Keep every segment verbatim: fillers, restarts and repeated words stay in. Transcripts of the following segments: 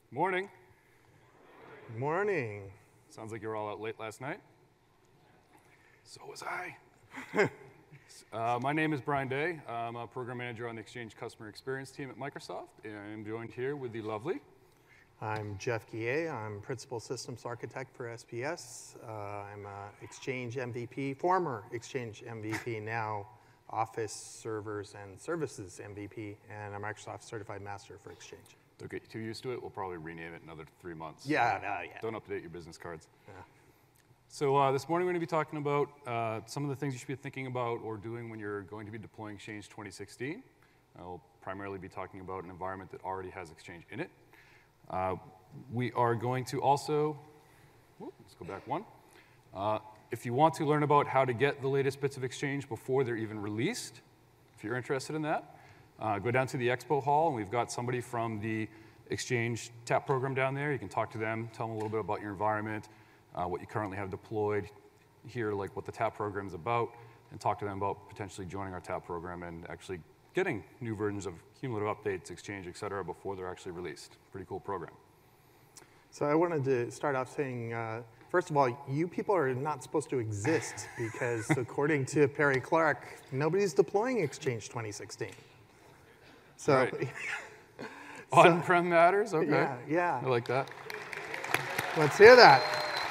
Morning. Morning. Sounds like you were all out late last night. So was I. uh, my name is Brian Day. I'm a program manager on the Exchange Customer Experience team at Microsoft, and I'm joined here with the lovely. I'm Jeff Guillet. I'm Principal Systems Architect for S P S. Uh, I'm a Exchange M V P, former Exchange M V P, now Office Servers and Services M V P, and I'm Microsoft Certified Master for Exchange. Don't get too used to it. We'll probably rename it in another three months. Yeah, no, yeah. Don't update your business cards. Yeah. So uh, this morning we're going to be talking about uh, some of the things you should be thinking about or doing when you're going to be deploying Exchange twenty sixteen. Uh, we'll primarily be talking about an environment that already has Exchange in it. Uh, we are going to also, whoop, let's go back one. Uh, if you want to learn about how to get the latest bits of Exchange before they're even released, if you're interested in that, uh, go down to the expo hall, and we've got somebody from the Exchange TAP program down there. You can talk to them, tell them a little bit about your environment, uh, what you currently have deployed, hear like what the TAP program is about, and talk to them about potentially joining our TAP program and actually getting new versions of cumulative updates, Exchange, et cetera, before they're actually released. Pretty cool program. So I wanted to start off saying, uh, first of all, you people are not supposed to exist because according to Perry Clark, nobody's deploying Exchange twenty sixteen. So, right. so On-prem matters? Okay. Yeah, yeah. I like that. Let's hear that.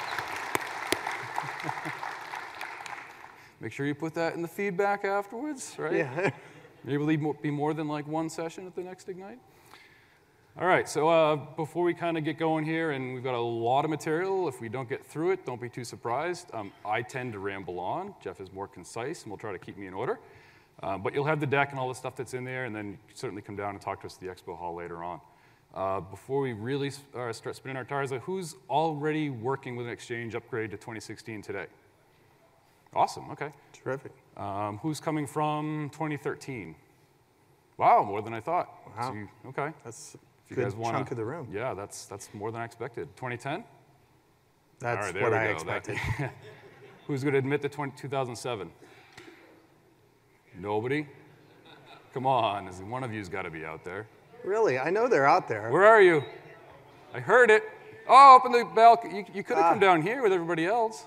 Make sure you put that in the feedback afterwards, right? Yeah. Maybe it'll be more than like one session at the next Ignite. All right, so uh, before we kind of get going here, and we've got a lot of material, if we don't get through it, don't be too surprised. Um, I tend to ramble on. Jeff is more concise, and will try to keep me in order. Uh, but you'll have the deck and all the stuff that's in there, and then you can certainly come down and talk to us at the expo hall later on. Uh, before we really uh, start spinning our tires, uh, who's already working with an Exchange upgrade to twenty sixteen today? Awesome, okay. Terrific. Um, who's coming from twenty thirteen? Wow, more than I thought. Wow. So you, okay. That's a If you good guys wanna, chunk of the room. Yeah, that's that's more than I expected. twenty ten? That's All right, there what we I go. expected. That, who's going to admit to two thousand seven? Nobody? Come on, one of you's got to be out there. Really, I know they're out there. Where are you? I heard it. Oh, up in the balcony. You, you could have ah. come down here with everybody else.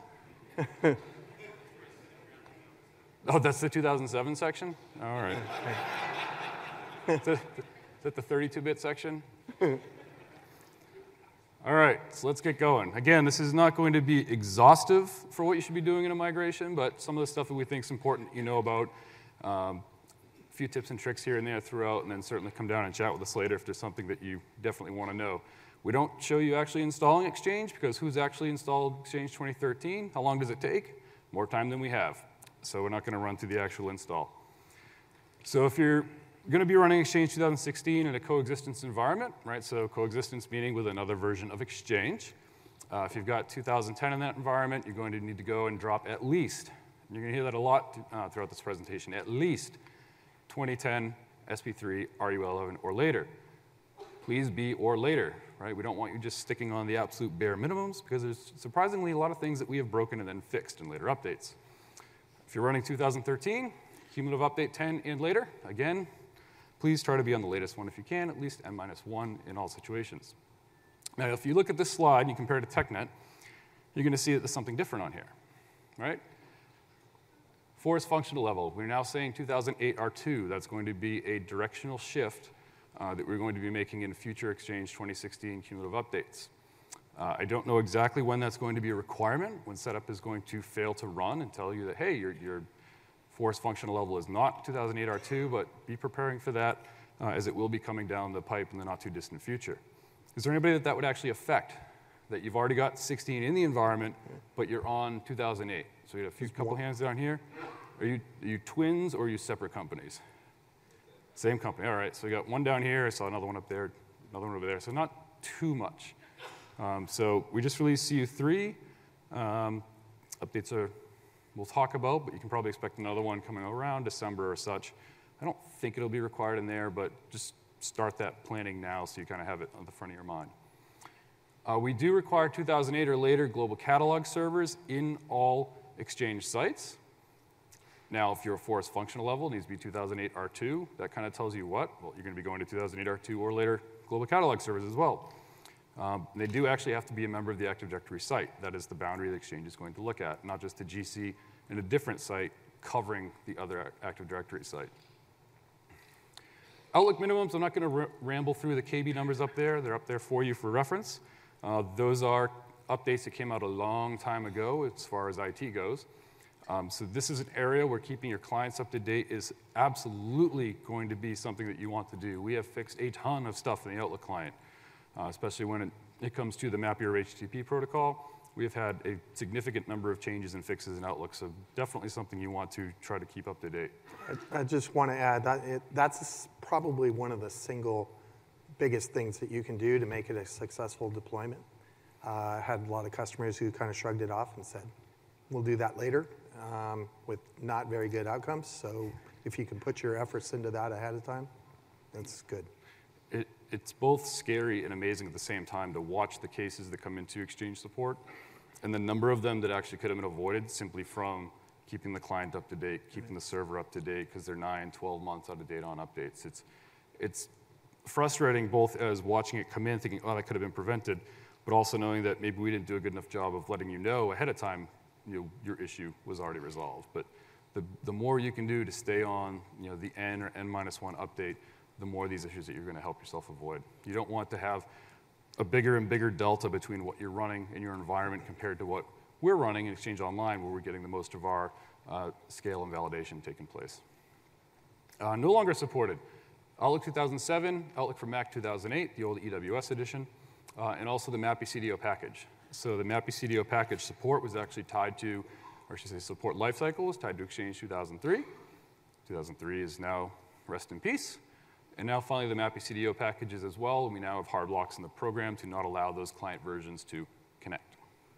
Oh, that's the two thousand seven section? All right. Is that, is that the thirty-two bit section? All right, so let's get going. Again, this is not going to be exhaustive for what you should be doing in a migration, but some of the stuff that we think is important you know about. Um, a few tips and tricks here and there throughout, and then certainly come down and chat with us later if there's something that you definitely want to know. We don't show you actually installing Exchange because who's actually installed Exchange twenty thirteen? How long does it take? More time than we have. So we're not going to run through the actual install. So if you're going to be running Exchange two thousand sixteen in a coexistence environment, right? So coexistence meaning with another version of Exchange. Uh, if you've got two thousand ten in that environment, you're going to need to go and drop at least, you're going to hear that a lot uh, throughout this presentation, at least twenty ten S P three, R U L eleven, or later. Please be or later, right? We don't want you just sticking on the absolute bare minimums because there's surprisingly a lot of things that we have broken and then fixed in later updates. If you're running two thousand thirteen, cumulative update ten and later, again, please try to be on the latest one if you can, at least N minus one in all situations. Now, if you look at this slide and you compare it to TechNet, you're going to see that there's something different on here, right? Forest functional level, we're now saying two thousand eight R two. That's going to be a directional shift uh, that we're going to be making in future Exchange twenty sixteen cumulative updates. Uh, I don't know exactly when that's going to be a requirement, when setup is going to fail to run and tell you that, hey, your, your forest functional level is not two thousand eight R two, but be preparing for that uh, as it will be coming down the pipe in the not too distant future. Is there anybody that that would actually affect? That you've already got sixteen in the environment, but you're on two thousand eight. So we have a few couple hands down here. Are you, are you twins or are you separate companies? Same company, all right. So we got one down here, I saw another one up there, another one over there. So not too much. Um, so we just released C U three. Um, updates are, we'll talk about, but you can probably expect another one coming around December or such. I don't think it'll be required in there, but just start that planning now so you kind of have it on the front of your mind. Uh, we do require two thousand eight or later global catalog servers in all Exchange sites. Now, if you're a forest functional level, it needs to be two thousand eight R two. That kind of tells you what? Well, you're going to be going to two thousand eight R two or later global catalog servers as well. Um, they do actually have to be a member of the Active Directory site. That is the boundary the Exchange is going to look at, not just a G C in a different site covering the other Active Directory site. Outlook minimums, I'm not going to ramble through the K B numbers up there. They're up there for you for reference. Uh, those are updates that came out a long time ago as far as I T goes. Um, so this is an area where keeping your clients up to date is absolutely going to be something that you want to do. We have fixed a ton of stuff in the Outlook client, uh, especially when it, it comes to the Map Your H T T P protocol. We have had a significant number of changes and fixes in Outlook, so definitely something you want to try to keep up to date. I, I just want to add that it, that's probably one of the single biggest things that you can do to make it a successful deployment. Uh, I had a lot of customers who kind of shrugged it off and said, we'll do that later, um, with not very good outcomes. So if you can put your efforts into that ahead of time, that's good. It, it's both scary and amazing at the same time to watch the cases that come into Exchange support and the number of them that actually could have been avoided simply from keeping the client up to date, keeping the server up to date because they're nine, twelve months out of date on updates. It's, it's frustrating both as watching it come in thinking, oh, that could have been prevented, but also knowing that maybe we didn't do a good enough job of letting you know ahead of time you know, your issue was already resolved. But the, the more you can do to stay on you know, the N or N minus one update, the more of these issues that you're going to help yourself avoid. You don't want to have a bigger and bigger delta between what you're running in your environment compared to what we're running in Exchange Online, where we're getting the most of our uh, scale and validation taking place. Uh, no longer supported. Outlook two thousand seven, Outlook for Mac two thousand eight, the old E W S edition, uh, and also the MAPI C D O package. So the MAPI C D O package support was actually tied to, or I should say support lifecycle was tied to Exchange two thousand three. two thousand three is now rest in peace. And now finally the MAPI C D O packages as well, and we now have hard locks in the program to not allow those client versions to connect.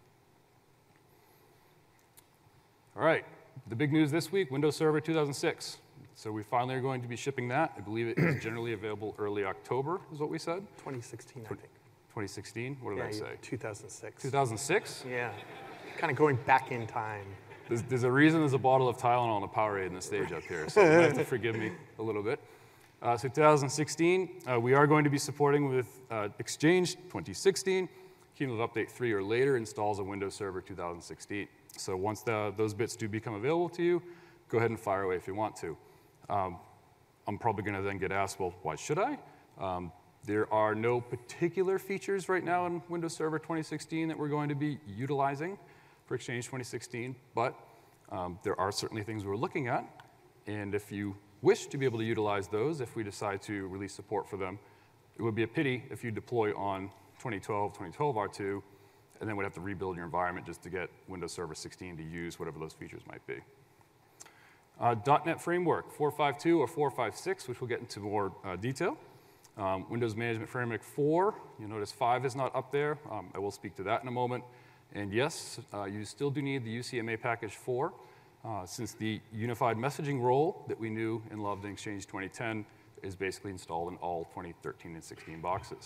All right, the big news this week, Windows Server two thousand six. So we finally are going to be shipping that. I believe it is generally available early October, is what we said? twenty sixteen, I think. twenty sixteen? What did yeah, I say? two thousand six. two thousand six? Yeah, kind of going back in time. There's, there's a reason there's a bottle of Tylenol and a Powerade in the stage up here, so you might have to forgive me a little bit. Uh, so two thousand sixteen, uh, we are going to be supporting with uh, Exchange twenty sixteen. Cumulative Update three or later installs a Windows Server two thousand sixteen. So once the, those bits do become available to you, go ahead and fire away if you want to. Um, I'm probably going to then get asked, well, why should I? Um, there are no particular features right now in Windows Server twenty sixteen that we're going to be utilizing for Exchange twenty sixteen, but um, there are certainly things we're looking at. And if you wish to be able to utilize those, if we decide to release support for them, it would be a pity if you deploy on twenty twelve, twenty twelve R two, and then would have to rebuild your environment just to get Windows Server sixteen to use whatever those features might be. Uh, .NET Framework four point five two or four point five six, which we'll get into more uh, detail. Um, Windows Management Framework four, you'll notice five is not up there. Um, I will speak to that in a moment. And yes, uh, you still do need the U C M A package four, uh, since the unified messaging role that we knew and loved in Exchange twenty ten is basically installed in all twenty thirteen and sixteen boxes.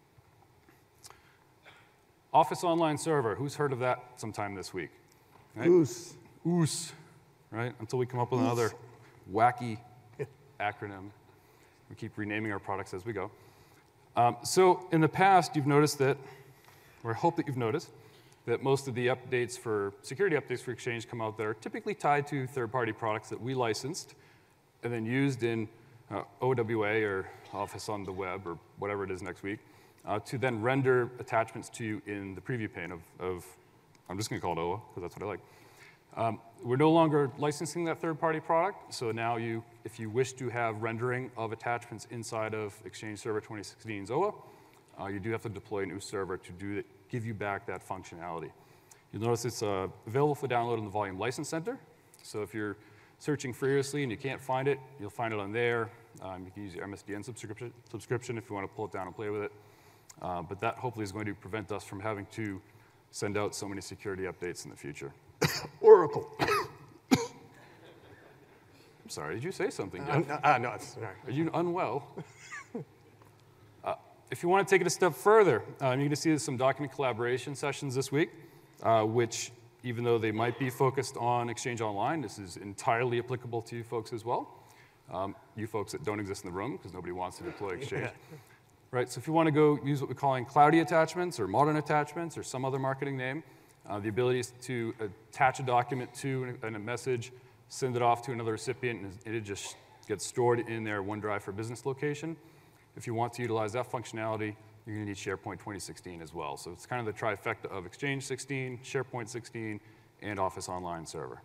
Office Online Server, who's heard of that sometime this week? Right? Oos. Oos, right? Until we come up with another wacky acronym. We keep renaming our products as we go. Um, so in the past, you've noticed that, or I hope that you've noticed, that most of the updates for, security updates for Exchange come out that are typically tied to third-party products that we licensed and then used in uh, O W A or Office on the Web or whatever it is next week uh, to then render attachments to you in the preview pane of, of I'm just going to call it O A because that's what I like. Um, we're no longer licensing that third-party product, so now you, if you wish to have rendering of attachments inside of Exchange Server twenty sixteen's O A, uh, you do have to deploy an O O S server to do that, give you back that functionality. You'll notice it's uh, available for download in the Volume License Center, so if you're searching furiously and you can't find it, you'll find it on there. Um, you can use your M S D N subscription, subscription if you want to pull it down and play with it, uh, but that hopefully is going to prevent us from having to send out so many security updates in the future. Oracle. I'm sorry, did you say something, Jeff? Uh, uh, no, it's, sorry. Are you unwell? uh, if you want to take it a step further, um, you're going to see some document collaboration sessions this week, uh, which, even though they might be focused on Exchange Online, this is entirely applicable to you folks as well. Um, you folks that don't exist in the room, because nobody wants to deploy Exchange. Yeah. right? So if you want to go use what we're calling cloudy attachments or modern attachments or some other marketing name, uh, the ability is to attach a document to and a message, send it off to another recipient, and it just gets stored in their OneDrive for Business location. If you want to utilize that functionality, you're going to need SharePoint twenty sixteen as well. So it's kind of the trifecta of Exchange sixteen, SharePoint sixteen, and Office Online Server.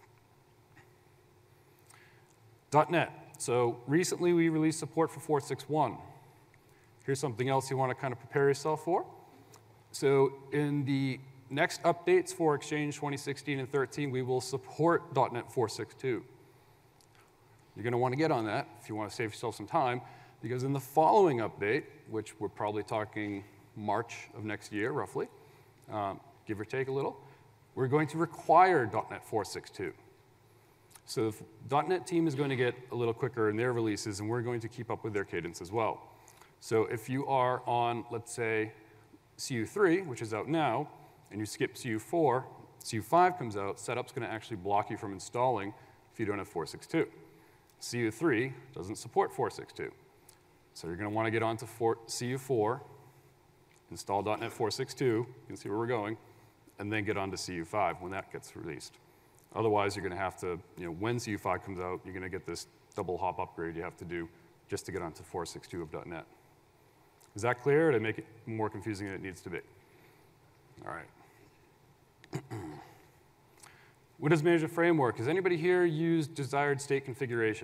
.NET. So recently we released support for four six one. Here's something else you want to kind of prepare yourself for. So in the next updates for Exchange twenty sixteen and thirteen, we will support .NET four six two. You're going to want to get on that if you want to save yourself some time, because in the following update, which we're probably talking March of next year, roughly, um, give or take a little, we're going to require .NET four six two. So the .NET team is going to get a little quicker in their releases, and we're going to keep up with their cadence as well. So if you are on, let's say, C U three, which is out now, and you skip C U four, C U five comes out, setup's going to actually block you from installing if you don't have four six two. C U three doesn't support four six two. So you're going to want to get onto C U four, install .NET four six two, you can see where we're going, and then get onto C U five when that gets released. Otherwise, you're going to have to, you know, when C U five comes out, you're going to get this double hop upgrade you have to do just to get onto four six two of .NET. Is that clear, or did I make it more confusing than it needs to be? All right. Windows Management Framework. Has anybody here used desired state configuration?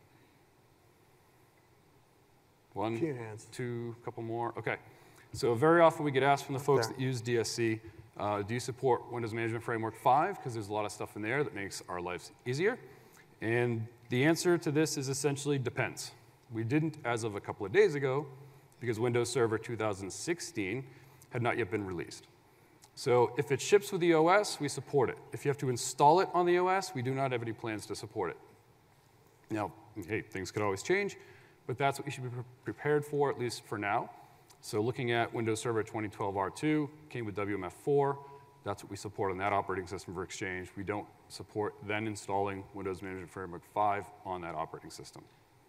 One, few hands. Two, couple more. OK. So very often we get asked from the folks that use D S C, uh, do you support Windows Management Framework five? Because there's a lot of stuff in there that makes our lives easier. And the answer to this is essentially depends. We didn't as of a couple of days ago, because Windows Server two thousand sixteen had not yet been released. So if it ships with the O S, we support it. If you have to install it on the O S, we do not have any plans to support it. Now, hey, things could always change, but that's what you should be pre prepared for, at least for now. So looking at Windows Server twenty twelve R two, came with W M F four. That's what we support on that operating system for Exchange. We don't support then installing Windows Management Framework five on that operating system.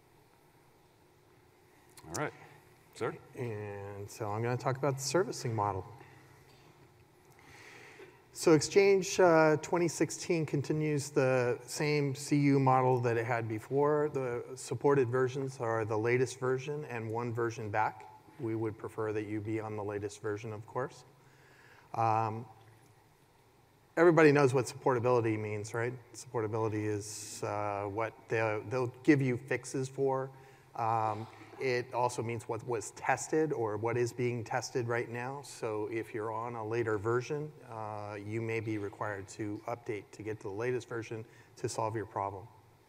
All right. Sir? And so I'm going to talk about the servicing model. So Exchange uh, twenty sixteen continues the same C U model that it had before. The supported versions are the latest version and one version back. We would prefer that you be on the latest version, of course. Um, everybody knows what supportability means, right? Supportability is uh, what they'll, they'll give you fixes for. Um, It also means what was tested or what is being tested right now. So if you're on a later version, uh, you may be required to update to get to the latest version to solve your problem.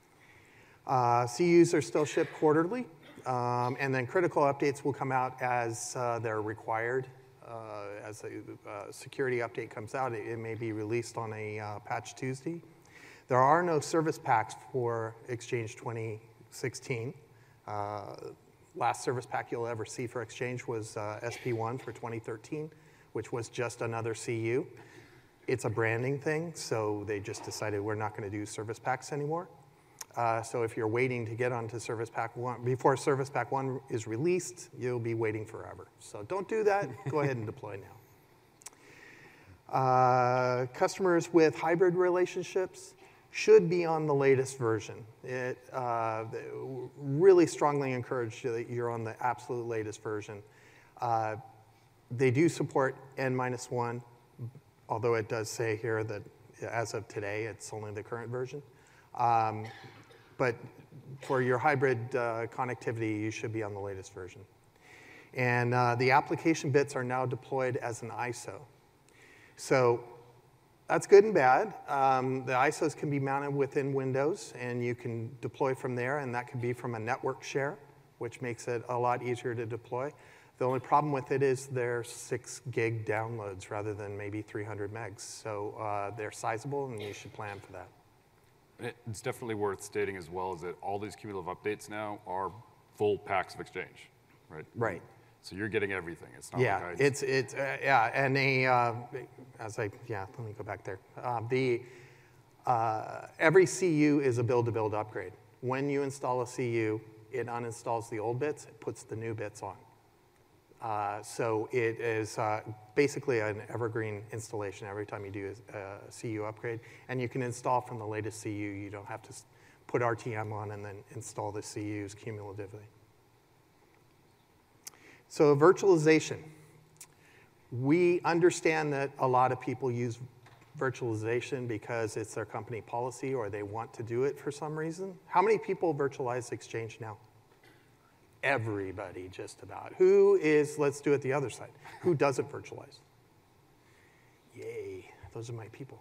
Uh, C Us are still shipped quarterly, um, and then critical updates will come out as uh, they're required. Uh, as a uh, security update comes out, it, it may be released on a uh, Patch Tuesday. There are no service packs for Exchange twenty sixteen. Uh, Last service pack you'll ever see for Exchange was uh, S P one for twenty thirteen, which was just another C U. It's a branding thing, so they just decided we're not going to do service packs anymore. Uh, so if you're waiting to get onto Service Pack one, before Service Pack one is released, you'll be waiting forever. So don't do that. Go ahead and deploy now. Uh, customers with hybrid relationships should be on the latest version. It uh, really strongly encourage you that you're on the absolute latest version. Uh, they do support N minus one, although it does say here that as of today, it's only the current version. Um, but for your hybrid uh, connectivity, you should be on the latest version. And uh, the application bits are now deployed as an I S O. So that's good and bad. Um, the I S Os can be mounted within Windows, and you can deploy from there, and that could be from a network share, which makes it a lot easier to deploy. The only problem with it is they're six gig downloads rather than maybe three hundred megs. So uh, they're sizable, and you should plan for that. It's definitely worth stating as well is that all these cumulative updates now are full packs of Exchange, right? Right. So you're getting everything. It's not yeah, like it's it's uh, yeah, and a uh, as I yeah, let me go back there. Uh, the uh, every C U is a build-to-build upgrade. When you install a C U, it uninstalls the old bits, it puts the new bits on. Uh, so it is uh, basically an evergreen installation every time you do a, a C U upgrade. And you can install from the latest C U. You don't have to put R T M on and then install the C Us cumulatively. So virtualization. We understand that a lot of people use virtualization because it's their company policy or they want to do it for some reason. How many people virtualize Exchange now? Everybody, just about. Who is, let's do it the other side. Who doesn't virtualize? Yay, those are my people.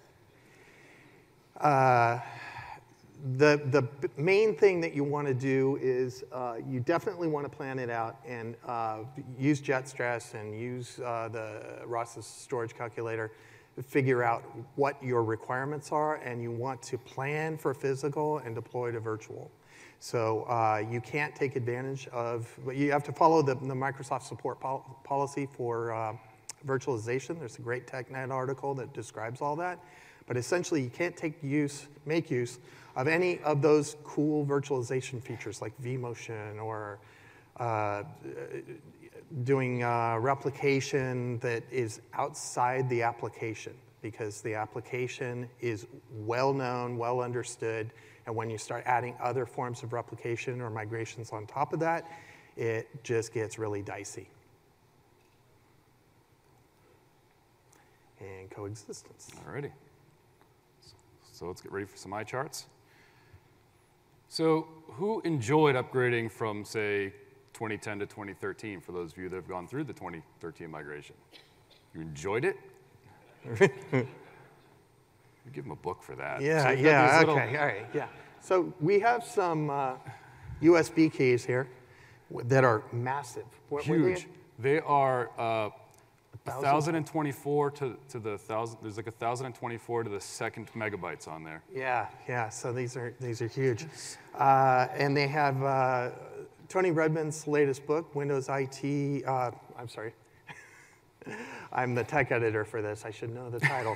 Uh, the, the main thing that you want to do is uh, you definitely want to plan it out and uh, use JetStress and use uh, the Ross's storage calculator to figure out what your requirements are, and you want to plan for physical and deploy to virtual. So uh, you can't take advantage of, but you have to follow the, the Microsoft support pol policy for uh, virtualization. There's a great TechNet article that describes all that. But essentially, you can't take use, make use of any of those cool virtualization features like vMotion or uh, doing uh, replication that is outside the application, because the application is well known, well understood. And when you start adding other forms of replication or migrations on top of that, it just gets really dicey. And coexistence. All righty. So let's get ready for some eye charts. So who enjoyed upgrading from, say, twenty ten to twenty thirteen, for those of you that have gone through the twenty thirteen migration? You enjoyed it? You give them a book for that. Yeah, so yeah, little... okay, all right, yeah. So we have some uh, U S B keys here that are massive. What, Huge. They? they are uh, one thousand twenty-four to, to the one thousand, there's like one thousand twenty-four to the second megabytes on there. Yeah, yeah, so these are, these are huge. Uh, and they have uh, Tony Redmond's latest book, Windows I T, uh, I'm sorry. I'm the tech editor for this, I should know the title.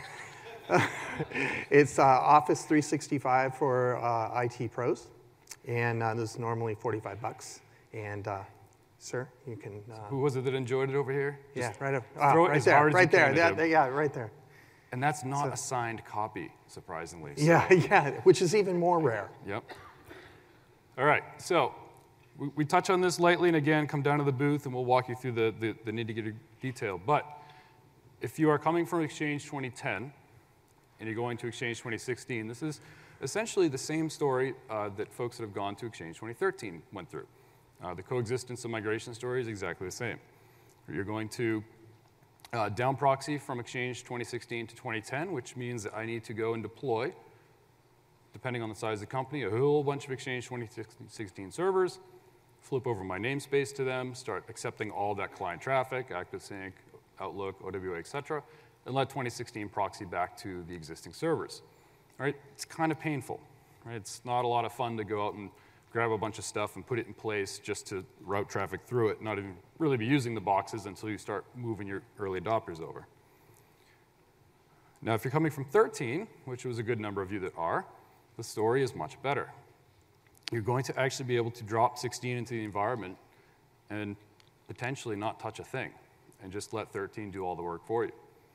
It's uh, Office three sixty-five for uh, I T pros, and uh, this is normally forty-five bucks. And uh, sir, you can. Uh, Who was it that enjoyed it over here? Yeah, Just right up, uh, throw it right as there, hard as right you there. can That, at that, him. yeah, right there. And that's not So- a signed copy, surprisingly. So, Yeah, yeah, which is even more rare. Yep. All right, so we, we touch on this lightly, and again, come down to the booth, and we'll walk you through the, the, the nitty-gritty detail. But if you are coming from Exchange twenty ten, and you're going to Exchange twenty sixteen, this is essentially the same story uh, that folks that have gone to Exchange twenty thirteen went through. Uh, the coexistence and migration story is exactly the same. You're going to uh, down proxy from Exchange twenty sixteen to twenty ten, which means that I need to go and deploy, depending on the size of the company, a whole bunch of Exchange twenty sixteen servers, flip over my namespace to them, start accepting all that client traffic, ActiveSync, Outlook, O W A, et cetera, and let twenty sixteen proxy back to the existing servers. All right, it's kind of painful. Right? It's not a lot of fun to go out and grab a bunch of stuff and put it in place just to route traffic through it, not even really be using the boxes until you start moving your early adopters over. Now, if you're coming from thirteen, which was a good number of you that are, the story is much better. You're going to actually be able to drop sixteen into the environment and potentially not touch a thing and just let thirteen do all the work for you.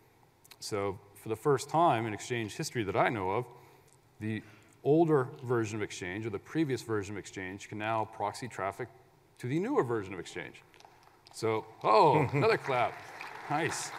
So for the first time in Exchange history that I know of, the older version of Exchange, or the previous version of Exchange, can now proxy traffic to the newer version of Exchange. So, oh, another clap. Nice.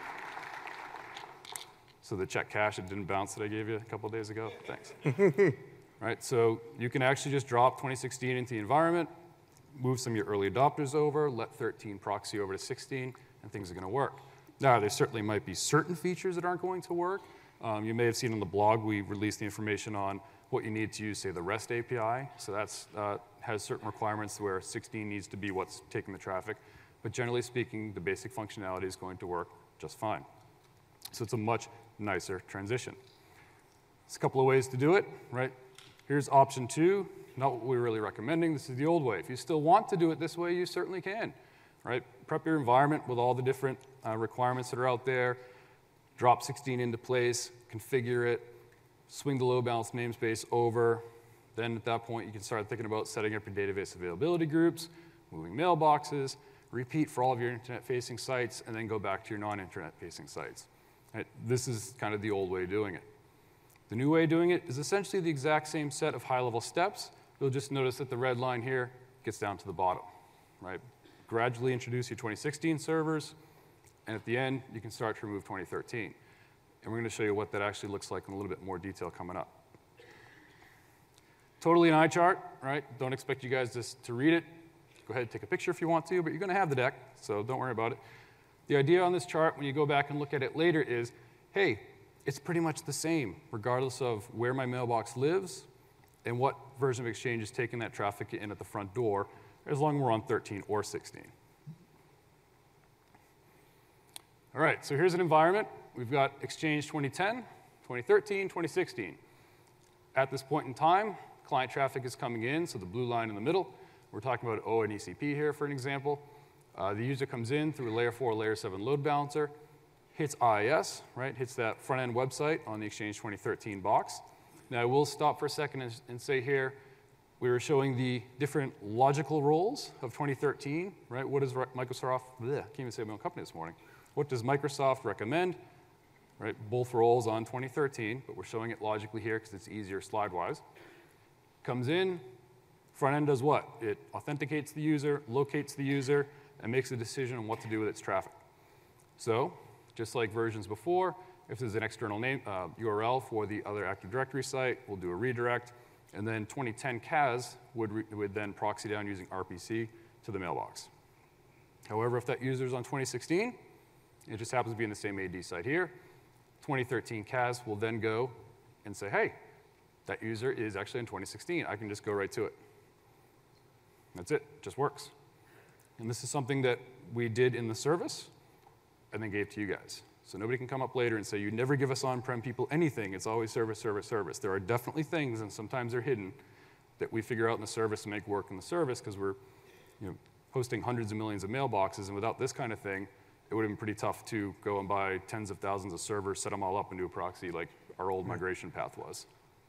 So the check cache that didn't bounce that I gave you a couple of days ago, thanks. Right, so you can actually just drop twenty sixteen into the environment, move some of your early adopters over, let thirteen proxy over to sixteen, and things are going to work. Now, there certainly might be certain features that aren't going to work. Um, you may have seen on the blog, we released the information on what you need to use, say, the REST A P I. So that uh, has certain requirements where sixteen needs to be what's taking the traffic. But generally speaking, the basic functionality is going to work just fine. So it's a much nicer transition. There's a couple of ways to do it, right? Here's option two, not what we're really recommending. This is the old way. If you still want to do it this way, you certainly can, right? Prep your environment with all the different uh, requirements that are out there, drop sixteen into place, configure it, swing the load balance namespace over. Then at that point, you can start thinking about setting up your database availability groups, moving mailboxes, repeat for all of your internet-facing sites, and then go back to your non-internet-facing sites. Right? This is kind of the old way of doing it. The new way of doing it is essentially the exact same set of high-level steps. You'll just notice that the red line here gets down to the bottom. Right? Gradually introduce your twenty sixteen servers, and at the end, you can start to remove twenty thirteen. And we're going to show you what that actually looks like in a little bit more detail coming up. Totally an eye chart, right? Don't expect you guys just to read it. Go ahead and take a picture if you want to, but you're going to have the deck, so don't worry about it. The idea on this chart, when you go back and look at it later, is, hey, it's pretty much the same, regardless of where my mailbox lives and what version of Exchange is taking that traffic in at the front door, as long as we're on thirteen or sixteen. All right, so here's an environment. We've got Exchange twenty ten, twenty thirteen, twenty sixteen. At this point in time, client traffic is coming in, so the blue line in the middle. We're talking about O and E C P here, for an example. Uh, the user comes in through a layer four, layer seven load balancer, hits I I S, right, hits that front-end website on the Exchange twenty thirteen box. Now, I will stop for a second and, and say here, we were showing the different logical roles of twenty thirteen, right? What does Microsoft, bleh, I can't even say my own company this morning. What does Microsoft recommend? Right, both roles on twenty thirteen, but we're showing it logically here because it's easier slide-wise. Comes in, front end does what? It authenticates the user, locates the user, and makes a decision on what to do with its traffic. So, just like versions before, if there's an external name, uh, U R L for the other Active Directory site, we'll do a redirect, and then twenty ten C A S would, re would then proxy down using R P C to the mailbox. However, if that user is on twenty sixteen, it just happens to be in the same A D site here, twenty thirteen C A S will then go and say, hey, that user is actually in twenty sixteen. I can just go right to it. That's it. It just works. And this is something that we did in the service and then gave to you guys. So nobody can come up later and say, you never give us on-prem people anything. It's always service, service, service. There are definitely things, and sometimes they're hidden, that we figure out in the service and make work in the service because we're you know, hosting hundreds of millions of mailboxes. And without this kind of thing, it would have been pretty tough to go and buy tens of thousands of servers, set them all up, and do a proxy like our old migration path was.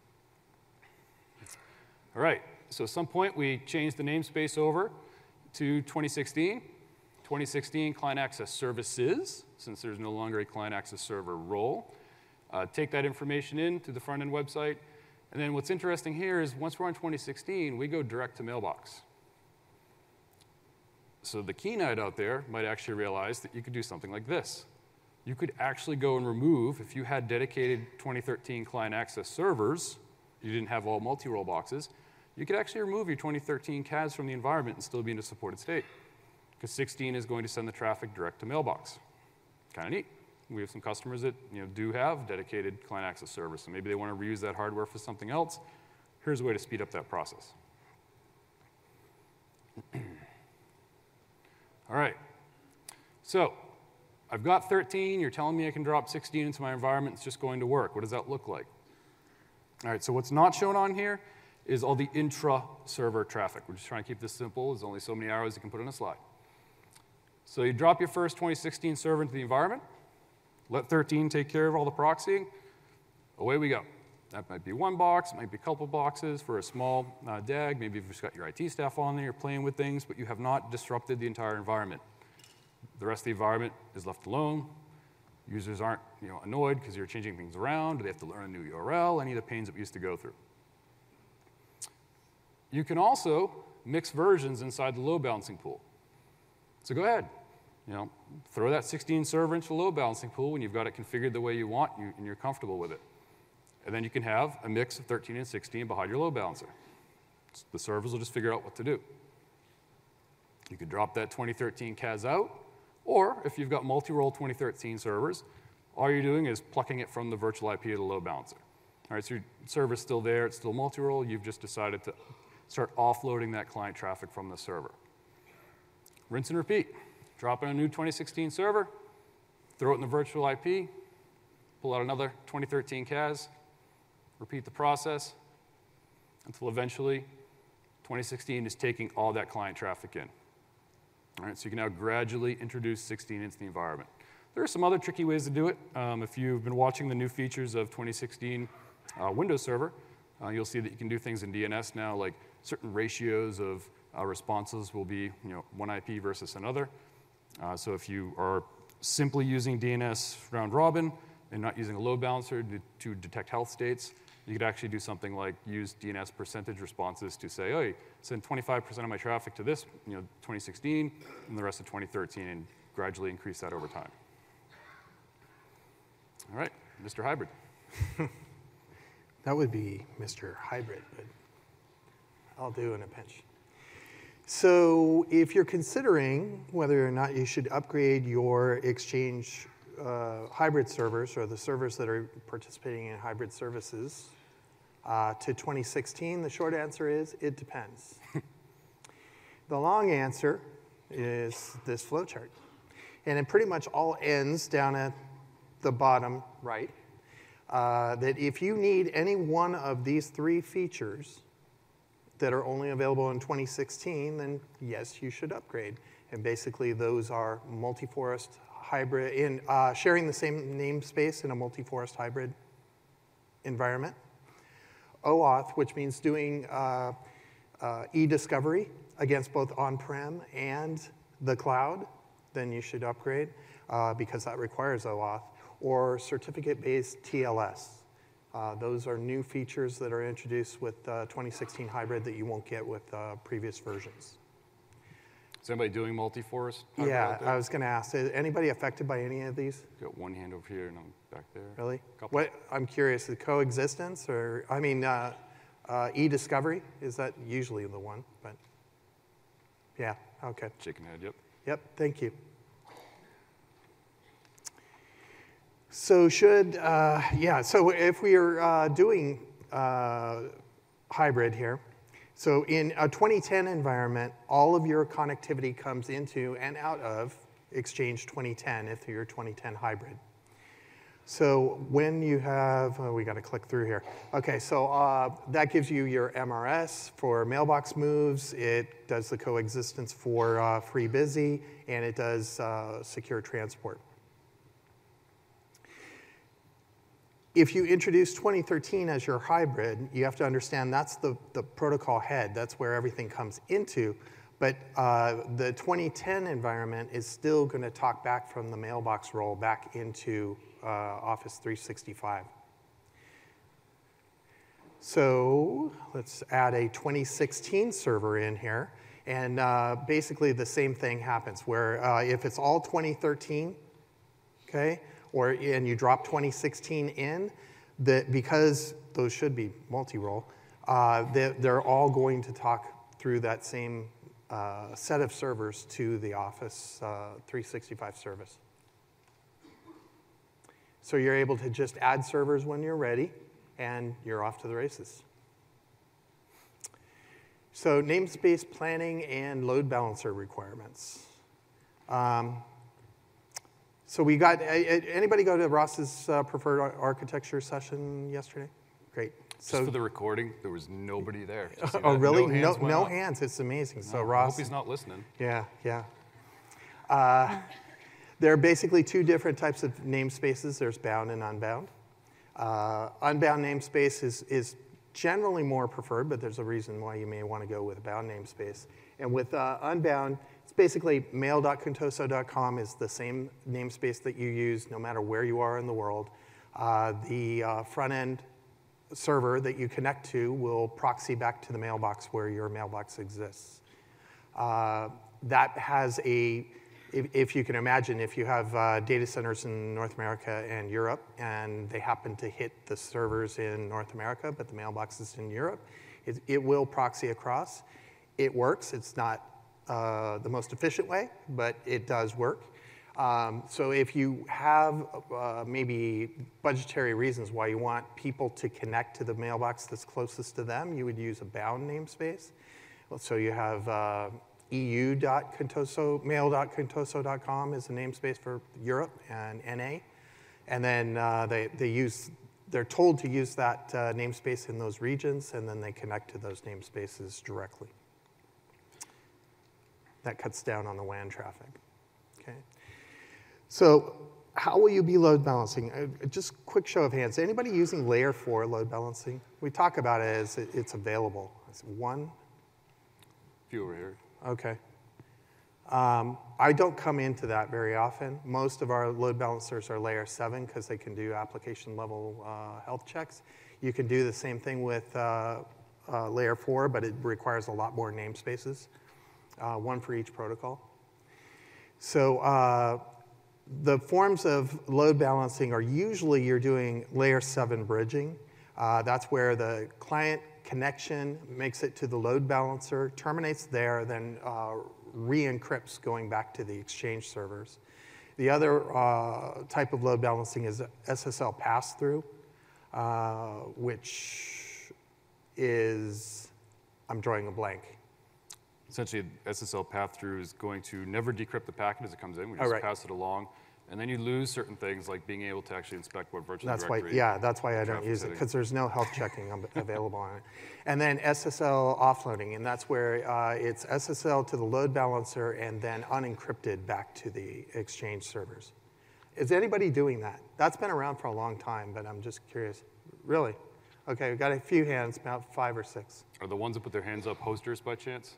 All right, so at some point, we changed the namespace over to twenty sixteen. twenty sixteen client access services, since there's no longer a client access server role. Uh, take that information in to the front-end website. And then what's interesting here is once we're on twenty sixteen, we go direct to mailbox. So the keen-eyed out there might actually realize that you could do something like this. You could actually go and remove, if you had dedicated twenty thirteen client access servers, you didn't have all multi-role boxes, you could actually remove your twenty thirteen C A S from the environment and still be in a supported state. Because sixteen is going to send the traffic direct to mailbox. Kind of neat. We have some customers that you know, do have dedicated client access servers, so maybe they want to reuse that hardware for something else. Here's a way to speed up that process. All right. So I've got thirteen. You're telling me I can drop sixteen into my environment. It's just going to work. What does that look like? All right, so what's not shown on here is all the intra-server traffic. We're just trying to keep this simple. There's only so many arrows you can put on a slide. So you drop your first twenty sixteen server into the environment, let thirteen take care of all the proxying, away we go. That might be one box, it might be a couple boxes for a small uh, D A G. Maybe you've just got your I T staff on there, you're playing with things, but you have not disrupted the entire environment. The rest of the environment is left alone. Users aren't you know, annoyed because you're changing things around, or they have to learn a new U R L, any of the pains that we used to go through. You can also mix versions inside the load balancing pool. So go ahead, you know, throw that sixteen server into the load balancing pool when you've got it configured the way you want you, and you're comfortable with it. And then you can have a mix of thirteen and sixteen behind your load balancer. The servers will just figure out what to do. You could drop that twenty thirteen C A S out, or if you've got multi-role twenty thirteen servers, all you're doing is plucking it from the virtual I P of the load balancer. All right, so your server's still there, it's still multi-role, you've just decided to start offloading that client traffic from the server. Rinse and repeat. Drop in a new twenty sixteen server, throw it in the virtual I P, pull out another twenty thirteen C A S, repeat the process until eventually twenty sixteen is taking all that client traffic in. All right, so you can now gradually introduce sixteen into the environment. There are some other tricky ways to do it. Um, if you've been watching the new features of twenty sixteen uh, Windows Server, uh, you'll see that you can do things in D N S now, like certain ratios of uh, responses will be, you know, one I P versus another. Uh, so if you are simply using D N S round robin and not using a load balancer to, to detect health states, you could actually do something like use D N S percentage responses to say, oh, send twenty-five percent of my traffic to this, you know, twenty sixteen, and the rest of twenty thirteen, and gradually increase that over time. All right, Mister Hybrid. That would be Mister Hybrid, but I'll do in a pinch. So if you're considering whether or not you should upgrade your Exchange uh, hybrid servers, or the servers that are participating in hybrid services, uh, to twenty sixteen, the short answer is it depends. The long answer is this flowchart. And it pretty much all ends down at the bottom right. Uh, that if you need any one of these three features that are only available in twenty sixteen, then yes, you should upgrade. And basically, those are multi-forest hybrid, in uh, sharing the same namespace in a multi-forest hybrid environment. OAuth, which means doing uh, uh, e-discovery against both on-prem and the cloud, then you should upgrade uh, because that requires OAuth. Or certificate-based T L S. Uh, those are new features that are introduced with uh, twenty sixteen hybrid that you won't get with uh, previous versions. Is anybody doing multi-forest hybrid Yeah, out there? I was going to ask, is anybody affected by any of these? Got one hand over here and I'm back there. Really? Couple. What, I'm curious, the coexistence or, I mean, uh, uh, e-discovery, is that usually the one? But yeah, okay. Chicken head, yep. Yep, thank you. So should, uh, yeah, so if we are uh, doing uh, hybrid here, so in a twenty ten environment, all of your connectivity comes into and out of Exchange twenty ten if you're twenty ten hybrid. So when you have, oh, we got to click through here. Okay, so uh, that gives you your M R S for mailbox moves. It does the coexistence for uh, FreeBusy, and it does uh, secure transport. If you introduce twenty thirteen as your hybrid, you have to understand that's the, the protocol head. That's where everything comes into. But uh, the twenty ten environment is still going to talk back from the mailbox role back into uh, Office three sixty-five. So let's add a twenty sixteen server in here. And uh, basically the same thing happens, where uh, if it's all twenty thirteen, okay, or and you drop twenty sixteen in, that because those should be multi-role, uh, they, they're all going to talk through that same uh, set of servers to the Office uh, three sixty-five service. So you're able to just add servers when you're ready, and you're off to the races. So namespace planning and load balancer requirements. Um, So we got, anybody go to Ross's uh, preferred architecture session yesterday? Great. Just So, for the recording, there was nobody there. Did you see oh that? really? No No, hands went no up. hands. It's amazing. So I Ross, hope he's not listening. yeah, yeah. Uh, there are basically two different types of namespaces. There's bound and unbound. Uh, unbound namespace is, is generally more preferred, but there's a reason why you may want to go with a bound namespace. And with uh, unbound, it's basically mail dot contoso dot com is the same namespace that you use no matter where you are in the world. Uh, the uh, front-end server that you connect to will proxy back to the mailbox where your mailbox exists. Uh, that has a, if, if you can imagine, if you have uh, data centers in North America and Europe, and they happen to hit the servers in North America, but the mailbox is in Europe, it, it will proxy across. It works. It's not uh, the most efficient way, but it does work. Um, so if you have uh, maybe budgetary reasons why you want people to connect to the mailbox that's closest to them, you would use a bound namespace. So you have uh, E U dot contoso, mail dot contoso dot com is a namespace for Europe and N A. And then uh, they, they use, they're told to use that uh, namespace in those regions, and then they connect to those namespaces directly. That cuts down on the W A N traffic. Okay. So how will you be load balancing? Uh, just quick show of hands. Anybody using layer four load balancing? We talk about it as it, it's available. It's one, few over here. Okay. Um, I don't come into that very often. Most of our load balancers are layer seven because they can do application level uh, health checks. You can do the same thing with uh, uh, layer four, but it requires a lot more namespaces, uh, one for each protocol. So uh, the forms of load balancing are usually you're doing layer seven bridging. Uh, that's where the client connection makes it to the load balancer, terminates there, then uh, re-encrypts going back to the Exchange servers. The other uh, type of load balancing is S S L pass-through, uh, which is, I'm drawing a blank. Essentially, S S L path-through is going to never decrypt the packet as it comes in. We Oh, just right. pass it along. And then you lose certain things like being able to actually inspect what virtual That's why, directory. yeah, that's why I don't traffic use it, setting. because there's no health checking av- available on it. And then S S L offloading, and that's where uh, it's S S L to the load balancer and then unencrypted back to the Exchange servers. Is anybody doing that? That's been around for a long time, but I'm just curious. Really? Okay, we've got a few hands, about five or six. Are the ones that put their hands up hosters by chance?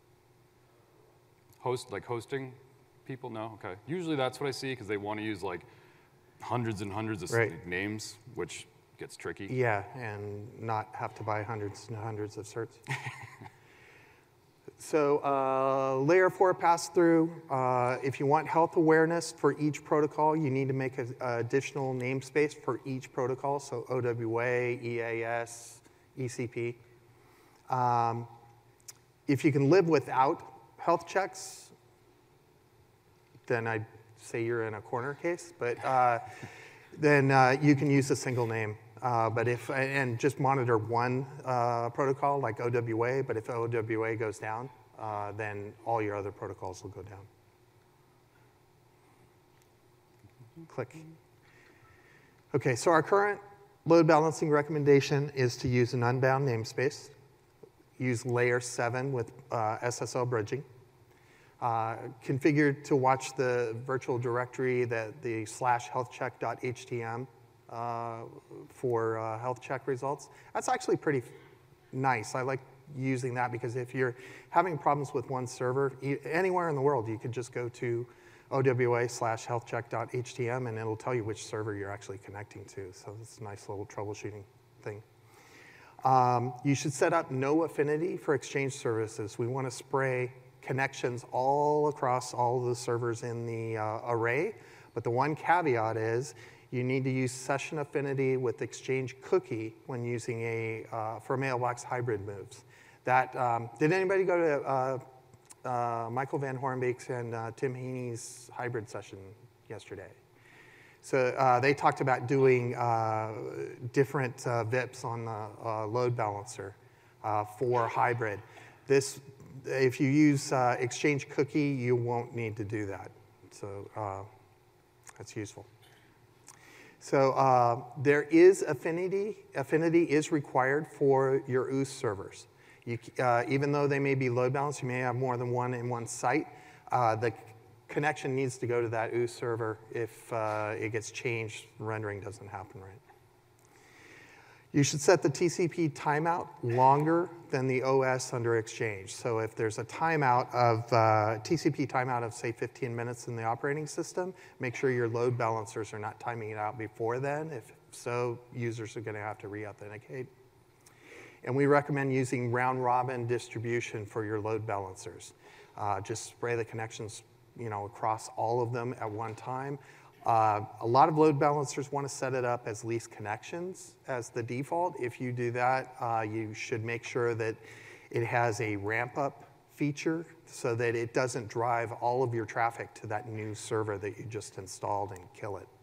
Host, like hosting people? No? Okay. Usually that's what I see because they want to use like hundreds and hundreds of Right. names, which gets tricky. Yeah, and not have to buy hundreds and hundreds of certs. So uh, layer four pass-through, uh, if you want health awareness for each protocol, you need to make an additional namespace for each protocol, so O W A, E A S, E C P. Um, if you can live without health checks, then I'd say you're in a corner case, but uh, then uh, you can use a single name. Uh, but if, and just monitor one uh, protocol like O W A, but if O W A goes down, uh, then all your other protocols will go down. Click. Okay, so our current load balancing recommendation is to use an unbound namespace, use layer seven with uh, S S L bridging, uh, configure to watch the virtual directory, that the slash healthcheck.htm uh, for uh, health check results. That's actually pretty nice. I like using that because if you're having problems with one server, e- anywhere in the world, you could just go to O W A slash healthcheck.htm and it'll tell you which server you're actually connecting to. So it's a nice little troubleshooting thing. Um, you should set up no affinity for Exchange services. We want to spray connections all across all of the servers in the uh, array. But the one caveat is you need to use session affinity with Exchange cookie when using a, uh, for mailbox hybrid moves. That, um, did anybody go to uh, uh, Michael Van Hornbeek's and uh, Tim Heaney's hybrid session yesterday? So uh, they talked about doing uh, different uh, V I Ps on the uh, load balancer uh, for hybrid. This, if you use uh, Exchange cookie, you won't need to do that. So uh, that's useful. So uh, there is affinity. Affinity is required for your O O S servers. You, uh, even though they may be load balanced, you may have more than one in one site. Uh, the connection needs to go to that O O S server. If uh, it gets changed, rendering doesn't happen right. You should set the T C P timeout longer than the O S under Exchange. So if there's a timeout of uh, T C P timeout of say fifteen minutes in the operating system, make sure your load balancers are not timing it out before then. If so, users are going to have to re-authenticate. And we recommend using round-robin distribution for your load balancers. Uh, just spray the connections, you know, across all of them at one time. Uh, a lot of load balancers want to set it up as least connections as the default. If you do that, uh, you should make sure that it has a ramp-up feature so that it doesn't drive all of your traffic to that new server that you just installed and kill it.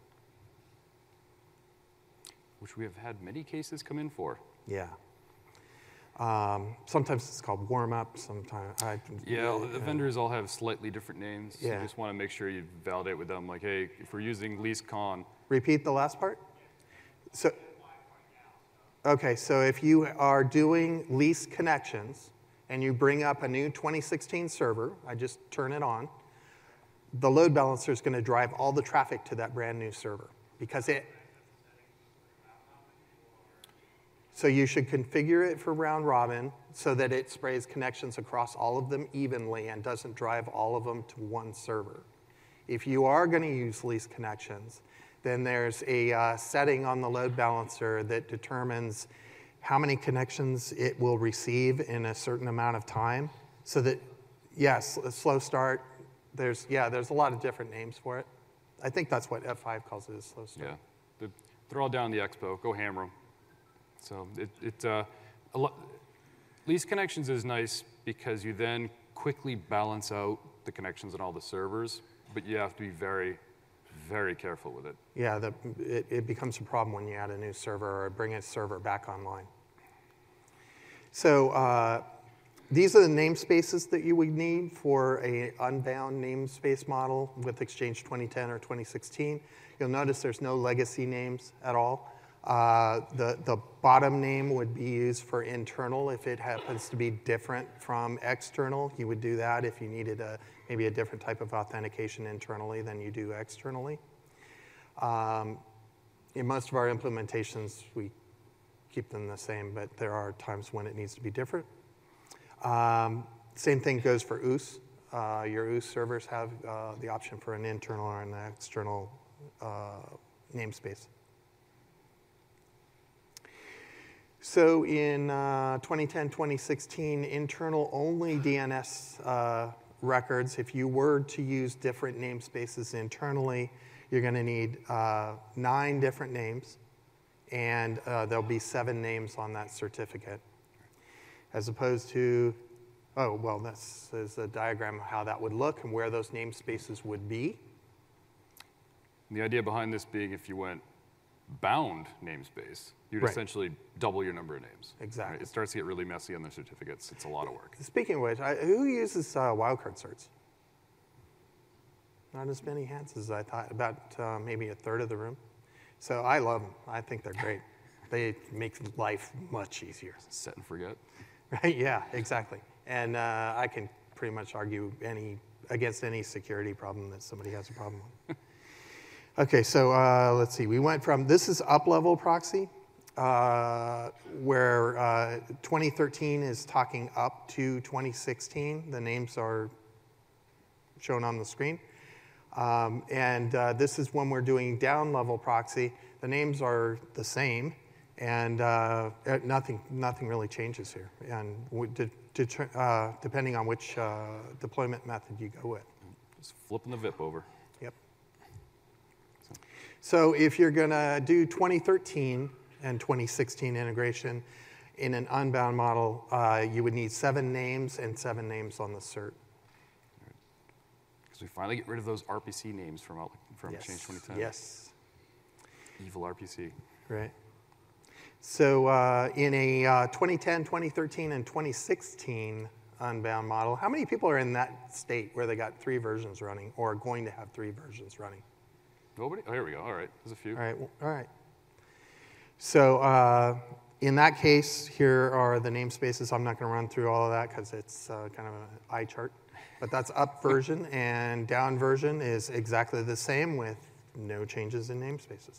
Which we have had many cases come in for. Yeah. Um, sometimes it's called warm-up. Sometimes I, Yeah, the vendors all have slightly different names. So Yeah. you just want to make sure you validate with them, like, hey, if we're using least con, Repeat the last part. So, okay, so if you are doing least connections and you bring up a new twenty sixteen server, I just turn it on, the load balancer is going to drive all the traffic to that brand new server because it. So you should configure it for round robin so that it sprays connections across all of them evenly and doesn't drive all of them to one server. If you are going to use least connections, then there's a uh, setting on the load balancer that determines how many connections it will receive in a certain amount of time. So that, yes, a slow start, there's, yeah, there's a lot of different names for it. I think that's what F five calls it, is slow start. Yeah, the, they're all down in the expo. Go hammer them. So it, it uh, a lot, least connections is nice because you then quickly balance out the connections on all the servers, but you have to be very, very careful with it. Yeah, the, it, it becomes a problem when you add a new server or bring a server back online. So uh, these are the namespaces that you would need for a unbound namespace model with Exchange twenty ten or twenty sixteen. You'll notice there's no legacy names at all. Uh, the, the bottom name would be used for internal if it happens to be different from external. You would do that if you needed a, maybe a different type of authentication internally than you do externally. Um, in most of our implementations, we keep them the same, but there are times when it needs to be different. Um, same thing goes for O O S. Uh, your O O S servers have uh, the option for an internal or an external uh, namespace. So in uh, twenty ten, twenty sixteen, internal only D N S uh, records, if you were to use different namespaces internally, you're going to need uh, nine different names, and uh, there'll be seven names on that certificate. As opposed to, oh, well, this is a diagram of how that would look and where those namespaces would be. And the idea behind this being if you went bound namespace, you'd Right. essentially double your number of names. Exactly. Right? It starts to get really messy on the certificates. It's a lot of work. Speaking of which, I, who uses uh, wildcard certs? Not as many hands as I thought, about uh, maybe a third of the room. So I love them. I think they're great. They make life much easier. Set and forget. Right? Yeah, exactly. And uh, I can pretty much argue any against any security problem that somebody has a problem with. Okay, so uh, let's see. We went from, this is up-level proxy, uh, where uh, twenty thirteen is talking up to twenty sixteen. The names are shown on the screen. Um, and uh, this is when we're doing down-level proxy. The names are the same, and uh, nothing, nothing really changes here, and de de uh, depending on which uh, deployment method you go with. Just flipping the V I P over. Yep. So if you're going to do twenty thirteen and twenty sixteen integration in an unbound model, uh, you would need seven names and seven names on the cert. Because we finally get rid of those R P C names from, out, from Yes. Exchange twenty ten. Yes. Evil R P C. Right. So uh, in a uh, twenty ten, twenty thirteen, and twenty sixteen unbound model, how many people are in that state where they got three versions running or are going to have three versions running? Nobody? Oh, here we go. All right. There's a few. All right. Well, all right. So uh, in that case, here are the namespaces. I'm not going to run through all of that because it's uh, kind of an eye chart. But that's up version, and down version is exactly the same with no changes in namespaces.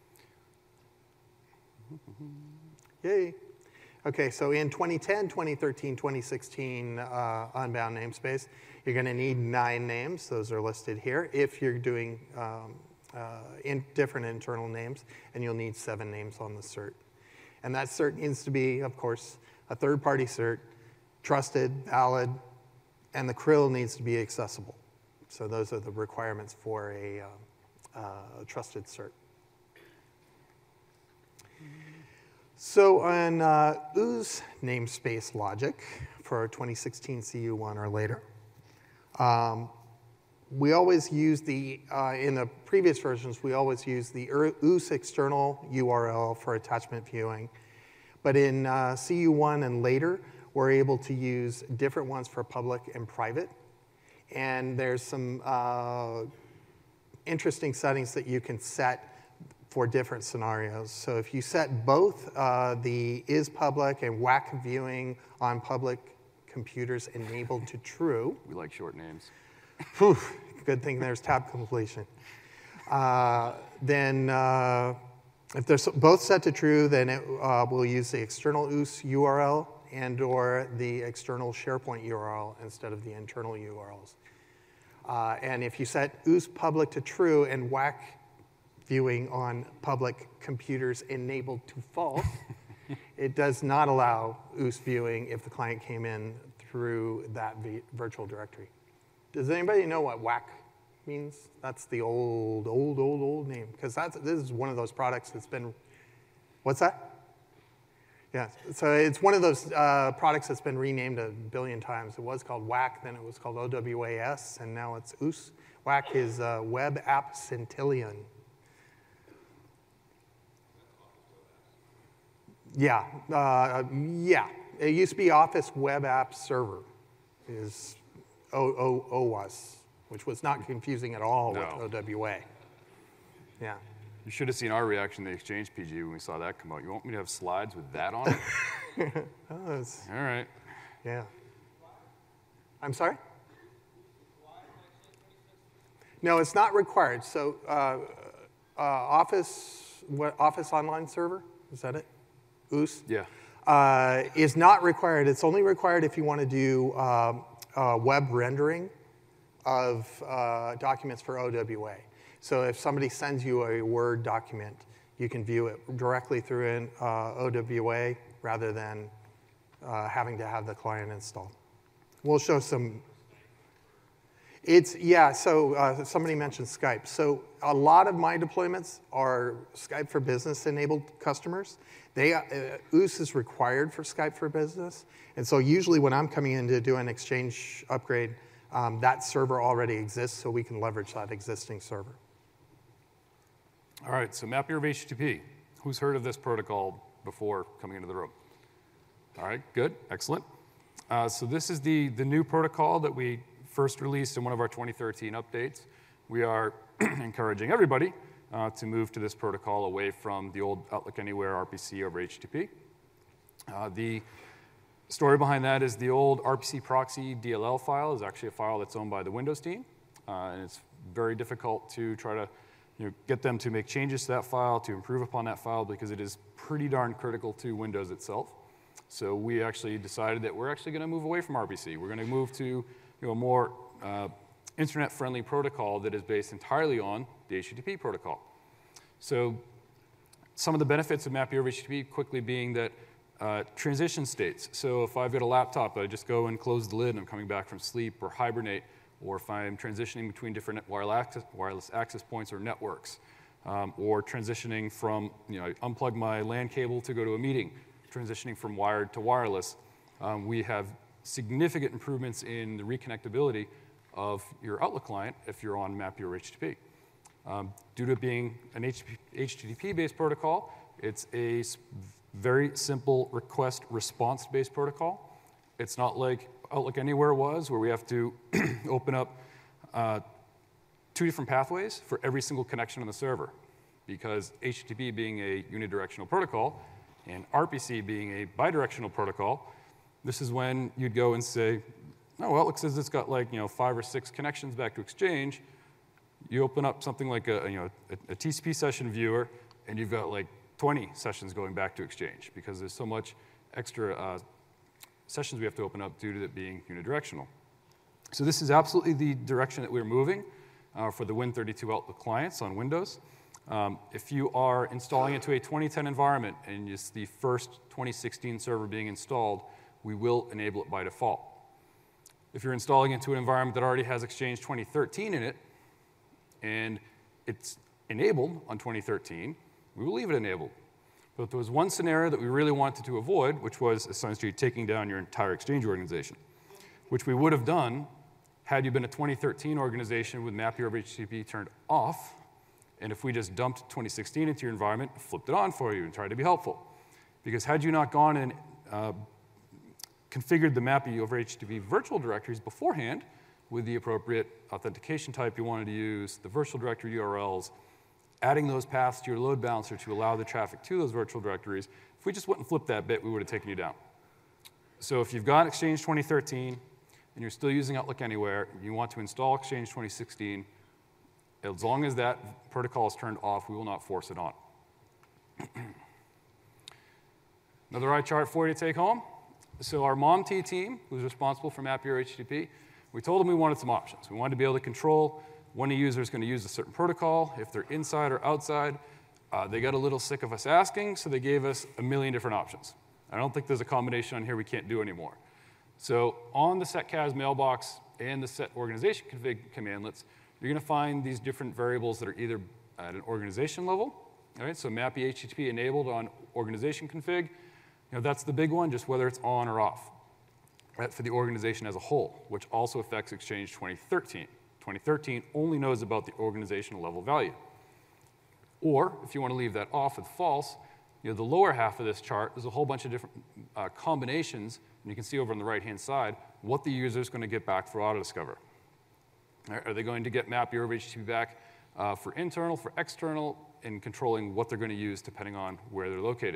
Yay. Okay, so in twenty ten, twenty thirteen, twenty sixteen uh, unbound namespace, you're going to need nine names. Those are listed here. If you're doing um, uh, in different internal names, and you'll need seven names on the cert. And that cert needs to be, of course, a third-party cert, trusted, valid, and the C R I L needs to be accessible. So those are the requirements for a uh, uh, trusted cert. So on uh, O O S namespace logic for twenty sixteen C U one or later, um, we always use the, uh, in the previous versions, we always use the O O S external U R L for attachment viewing. But in uh, C U one and later, we're able to use different ones for public and private. And there's some uh, interesting settings that you can set for different scenarios. So if you set both uh, the is public and W A C viewing on public computers enabled to true. We like short names. Whew, good thing there's tab completion. Uh, then uh, If they're both set to true, then it uh, will use the external O O S U R L and or the external SharePoint U R L instead of the internal U R Ls. Uh, and if you set O O S public to true and W A C viewing on public computers enabled to false, it does not allow O O S viewing if the client came in through that virtual directory. Does anybody know what W A C means? That's the old, old, old, old name. Because that's this is one of those products that's been, what's that? Yeah, so it's one of those uh, products that's been renamed a billion times. It was called W A C, then it was called O W A S, and now it's O O S. W A C is uh, Web App Centillion. Yeah, uh, yeah. It used to be Office Web App Server, is O W A S, which was not confusing at all No. with O W A. Yeah. You should have seen our reaction to the Exchange P G when we saw that come out. You want me to have slides with that on it? Oh, it's, All right. yeah. I'm sorry? No, it's not required. So uh, uh, Office, what, Office Online Server, is that it? O O S? Yeah. Uh, is not required. It's only required if you want to do um, uh, web rendering of uh, documents for O W A. So if somebody sends you a Word document, you can view it directly through an uh, O W A rather than uh, having to have the client install. We'll show some. It's, yeah, so uh, somebody mentioned Skype. So a lot of my deployments are Skype for Business enabled customers. They, uh, O O S is required for Skype for Business. And so usually when I'm coming in to do an Exchange upgrade, um, that server already exists, so we can leverage that existing server. All right, so Mapper over H T T P. Who's heard of this protocol before coming into the room? All right, good, excellent. Uh, so this is the, the new protocol that we first released in one of our twenty thirteen updates. We are encouraging everybody uh, to move to this protocol away from the old Outlook Anywhere R P C over H T T P. Uh, the story behind that is the old R P C proxy D L L file is actually a file that's owned by the Windows team, uh, and it's very difficult to try to you know, get them to make changes to that file, to improve upon that file, because it is pretty darn critical to Windows itself. So we actually decided that we're actually going to move away from R P C. We're going to move to you know, a more uh, internet-friendly protocol that is based entirely on the H T T P protocol. So some of the benefits of Mapper over H T T P quickly being that uh, transition states. So if I've got a laptop, I just go and close the lid and I'm coming back from sleep or hibernate, or if I'm transitioning between different wireless access, wireless access points or networks, um, or transitioning from, you know, I unplug my LAN cable to go to a meeting, transitioning from wired to wireless, um, we have significant improvements in the reconnectability of your Outlook client if you're on Mapper over H T T P. Um, due to it being an H T T P-based protocol, it's a very simple request response-based protocol. It's not like Outlook Anywhere was, where we have to open up uh, two different pathways for every single connection on the server, because H T T P being a unidirectional protocol and R P C being a bidirectional protocol, this is when you'd go and say, oh, Outlook says it's got like you know five or six connections back to Exchange. You open up something like a, you know, a, a T C P session viewer, and you've got like twenty sessions going back to Exchange, because there's so much extra uh, sessions we have to open up due to it being unidirectional. So this is absolutely the direction that we're moving uh, for the Win thirty-two Outlook clients on Windows. Um, if you are installing it to a twenty ten environment and it's the first twenty sixteen server being installed, we will enable it by default. If you're installing into an environment that already has Exchange twenty thirteen in it, and it's enabled on twenty thirteen, we will leave it enabled. But there was one scenario that we really wanted to avoid, which was essentially taking down your entire Exchange organization, which we would have done had you been a twenty thirteen organization with Mapper over H T T P turned off, and if we just dumped twenty sixteen into your environment, flipped it on for you, and tried to be helpful. Because had you not gone and uh, configured the Mapper over H T T P virtual directories beforehand with the appropriate authentication type you wanted to use, the virtual directory U R Ls, adding those paths to your load balancer to allow the traffic to those virtual directories, if we just went and flipped that bit, we would have taken you down. So if you've got Exchange twenty thirteen and you're still using Outlook Anywhere, you want to install Exchange twenty sixteen, as long as that protocol is turned off, we will not force it on. Another eye chart for you to take home. So our MomT team, who's responsible for Map Your H T T P, we told them we wanted some options. We wanted to be able to control when a user is going to use a certain protocol, if they're inside or outside. Uh, they got a little sick of us asking, so they gave us a million different options. I don't think there's a combination on here we can't do anymore. So on the setcas mailbox and the set organization config commandlets, you're going to find these different variables that are either at an organization level. All right, so Map Your H T T P enabled on organization config. You know, that's the big one, just whether it's on or off, right, for the organization as a whole, which also affects Exchange twenty thirteen. twenty thirteen only knows about the organizational level value. Or, if you want to leave that off with false, you know, the lower half of this chart is a whole bunch of different uh, combinations, and you can see over on the right-hand side what the user is going to get back for AutoDiscover. Are they going to get Map Your H T T P back uh, for internal, for external, and controlling what they're going to use depending on where they're located?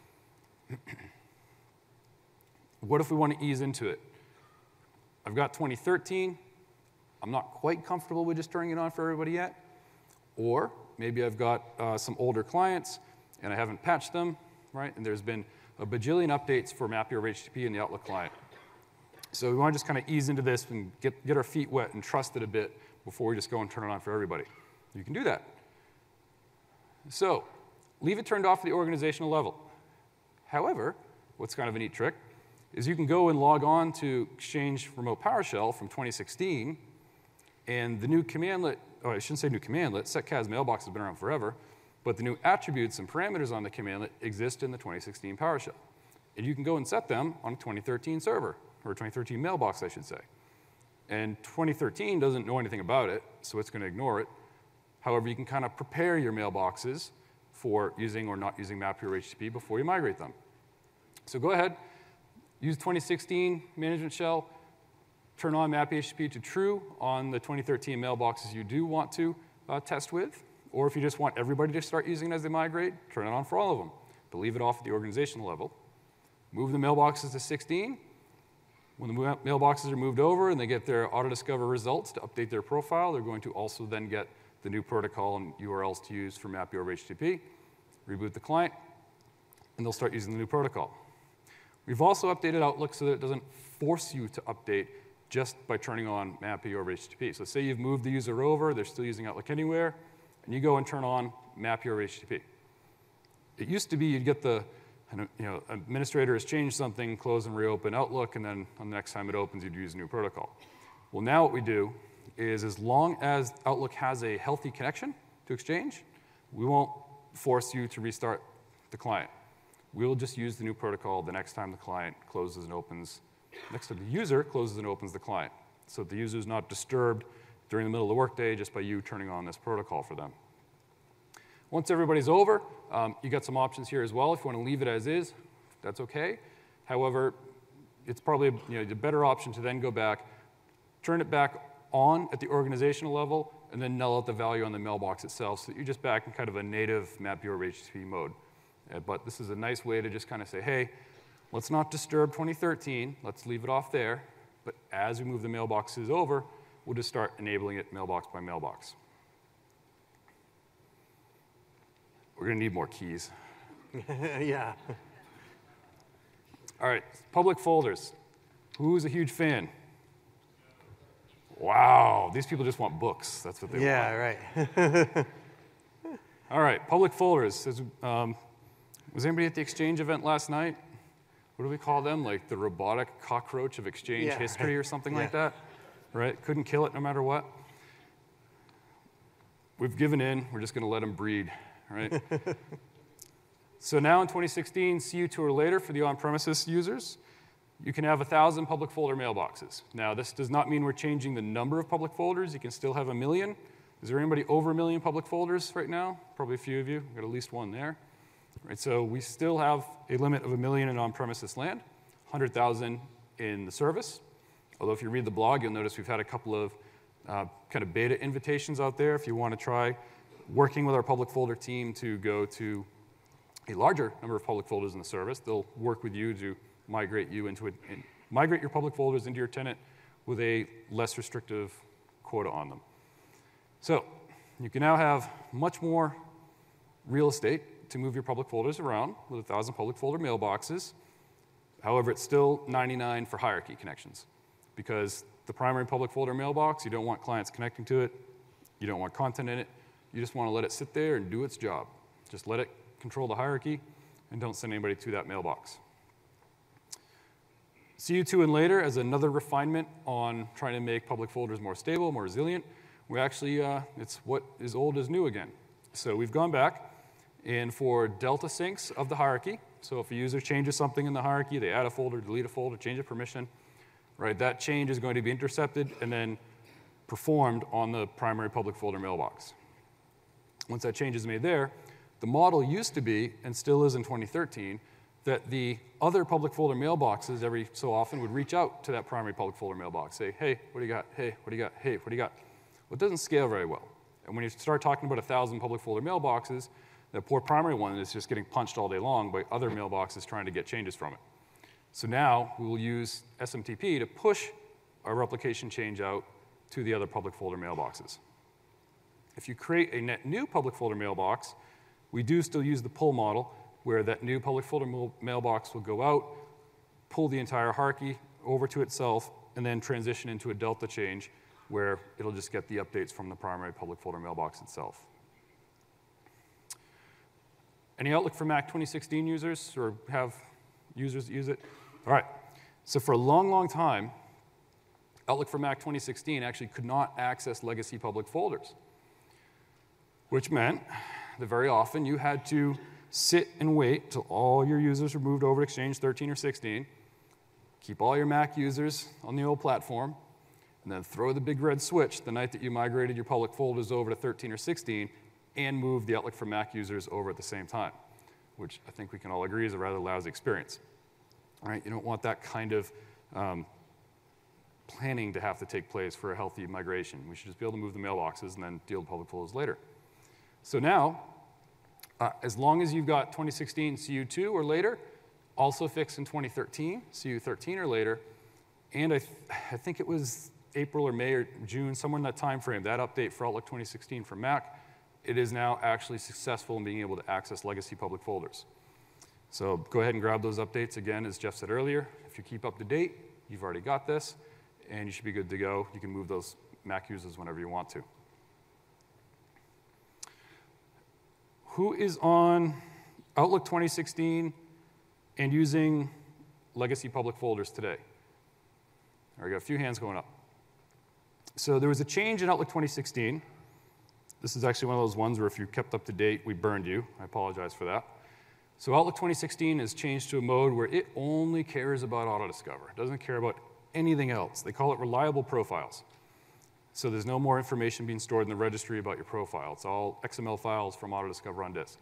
What if we want to ease into it? I've got twenty thirteen. I'm not quite comfortable with just turning it on for everybody yet. Or maybe I've got uh, some older clients and I haven't patched them, right? And there's been a bajillion updates for Map Your H T T P in the Outlook client. So we want to just kind of ease into this and get, get our feet wet and trust it a bit before we just go and turn it on for everybody. You can do that. So leave it turned off at the organizational level. However, what's kind of a neat trick is you can go and log on to Exchange Remote PowerShell from twenty sixteen, and the new commandlet, oh, I shouldn't say new commandlet, setcas mailbox has been around forever, but the new attributes and parameters on the commandlet exist in the twenty sixteen PowerShell. And you can go and set them on a twenty thirteen server, or a twenty thirteen mailbox, I should say. And twenty thirteen doesn't know anything about it, so it's going to ignore it. However, you can kind of prepare your mailboxes for using or not using Map Your H T T P before you migrate them. So go ahead, use twenty sixteen management shell, turn on Map Your H T T P to true on the twenty thirteen mailboxes you do want to uh, test with. Or if you just want everybody to start using it as they migrate, turn it on for all of them. But leave it off at the organizational level. Move the mailboxes to sixteen. When the mailboxes are moved over and they get their AutoDiscover results to update their profile, they're going to also then get the new protocol and U R Ls to use for Map Your H T T P. Reboot the client, and they'll start using the new protocol. We've also updated Outlook so that it doesn't force you to update just by turning on Map Your H T T P. So say you've moved the user over, they're still using Outlook Anywhere, and you go and turn on Map Your H T T P. It used to be you'd get the, you know, administrator has changed something, close and reopen Outlook, and then on the next time it opens, you'd use a new protocol. Well, now what we do is as long as Outlook has a healthy connection to Exchange, we won't force you to restart the client. We'll just use the new protocol the next time the client closes and opens, next time the user closes and opens the client, so that the user is not disturbed during the middle of the workday just by you turning on this protocol for them. Once everybody's over, um, you got some options here as well. If you want to leave it as is, that's okay. However, it's probably, you know, the better option to then go back, turn it back on at the organizational level, and then null out the value on the mailbox itself so that you're just back in kind of a native Map Your H T T P mode. Uh, but this is a nice way to just kind of say, hey, let's not disturb twenty thirteen. Let's leave it off there. But as we move the mailboxes over, we'll just start enabling it mailbox by mailbox. We're going to need more keys. Yeah. All right, public folders. Who's a huge fan? Wow, these people just want books. That's what they yeah, want. Yeah, right. All right, public folders. Um, was anybody at the Exchange event last night? What do we call them? Like the robotic cockroach of Exchange yeah, history or something yeah. like that? Right? Couldn't kill it no matter what? We've given in. We're just going to let them breed, right? So now in twenty sixteen, see you two or later for the on-premises users, you can have one thousand public folder mailboxes. Now, this does not mean we're changing the number of public folders. You can still have a million. Is there anybody over a million public folders right now? Probably a few of you. We've got at least one there. Right, so we still have a limit of a million in on-premises land, one hundred thousand in the service. Although if you read the blog, you'll notice we've had a couple of uh, kind of beta invitations out there if you want to try working with our public folder team to go to a larger number of public folders in the service. They'll work with you to migrate you into it, and migrate your public folders into your tenant with a less restrictive quota on them. So you can now have much more real estate to move your public folders around with one thousand public folder mailboxes. However, it's still ninety-nine for hierarchy connections, because the primary public folder mailbox, you don't want clients connecting to it. You don't want content in it. You just want to let it sit there and do its job. Just let it control the hierarchy and don't send anybody to that mailbox. C U two and later, as another refinement on trying to make public folders more stable, more resilient, we actually, uh, it's what is old is new again. So we've gone back, and for delta syncs of the hierarchy, so if a user changes something in the hierarchy, they add a folder, delete a folder, change a permission, right, that change is going to be intercepted and then performed on the primary public folder mailbox. Once that change is made there, the model used to be, and still is in twenty thirteen, that the other public folder mailboxes every so often would reach out to that primary public folder mailbox, say, hey, what do you got? Hey, what do you got? Hey, what do you got? Well, it doesn't scale very well. And when you start talking about one thousand public folder mailboxes, the poor primary one is just getting punched all day long by other mailboxes trying to get changes from it. So now we will use S M T P to push our replication change out to the other public folder mailboxes. If you create a net new public folder mailbox, we do still use the pull model, where that new public folder mailbox will go out, pull the entire hierarchy over to itself, and then transition into a delta change where it'll just get the updates from the primary public folder mailbox itself. Any Outlook for Mac twenty sixteen users, or have users that use it? All right, so for a long, long time, Outlook for Mac twenty sixteen actually could not access legacy public folders, which meant that very often you had to sit and wait till all your users were moved over to Exchange thirteen or sixteen, keep all your Mac users on the old platform, and then throw the big red switch the night that you migrated your public folders over to thirteen or sixteen, and move the Outlook for Mac users over at the same time, which I think we can all agree is a rather lousy experience. All right, you don't want that kind of um, planning to have to take place for a healthy migration. We should just be able to move the mailboxes and then deal with public folders later. So now, uh, as long as you've got twenty sixteen C U two or later, also fixed in twenty thirteen, C U thirteen or later, and I, th I think it was April or May or June, somewhere in that time frame, that update for Outlook twenty sixteen for Mac, it is now actually successful in being able to access legacy public folders. So go ahead and grab those updates. Again, as Jeff said earlier, if you keep up to date, you've already got this, and you should be good to go. You can move those Mac users whenever you want to. Who is on Outlook twenty sixteen and using legacy public folders today? All right, we got a few hands going up. So there was a change in Outlook twenty sixteen. This is actually one of those ones where if you kept up to date, we burned you. I apologize for that. So Outlook twenty sixteen has changed to a mode where it only cares about AutoDiscover. It doesn't care about anything else. They call it reliable profiles. So there's no more information being stored in the registry about your profile. It's all X M L files from AutoDiscover on disk.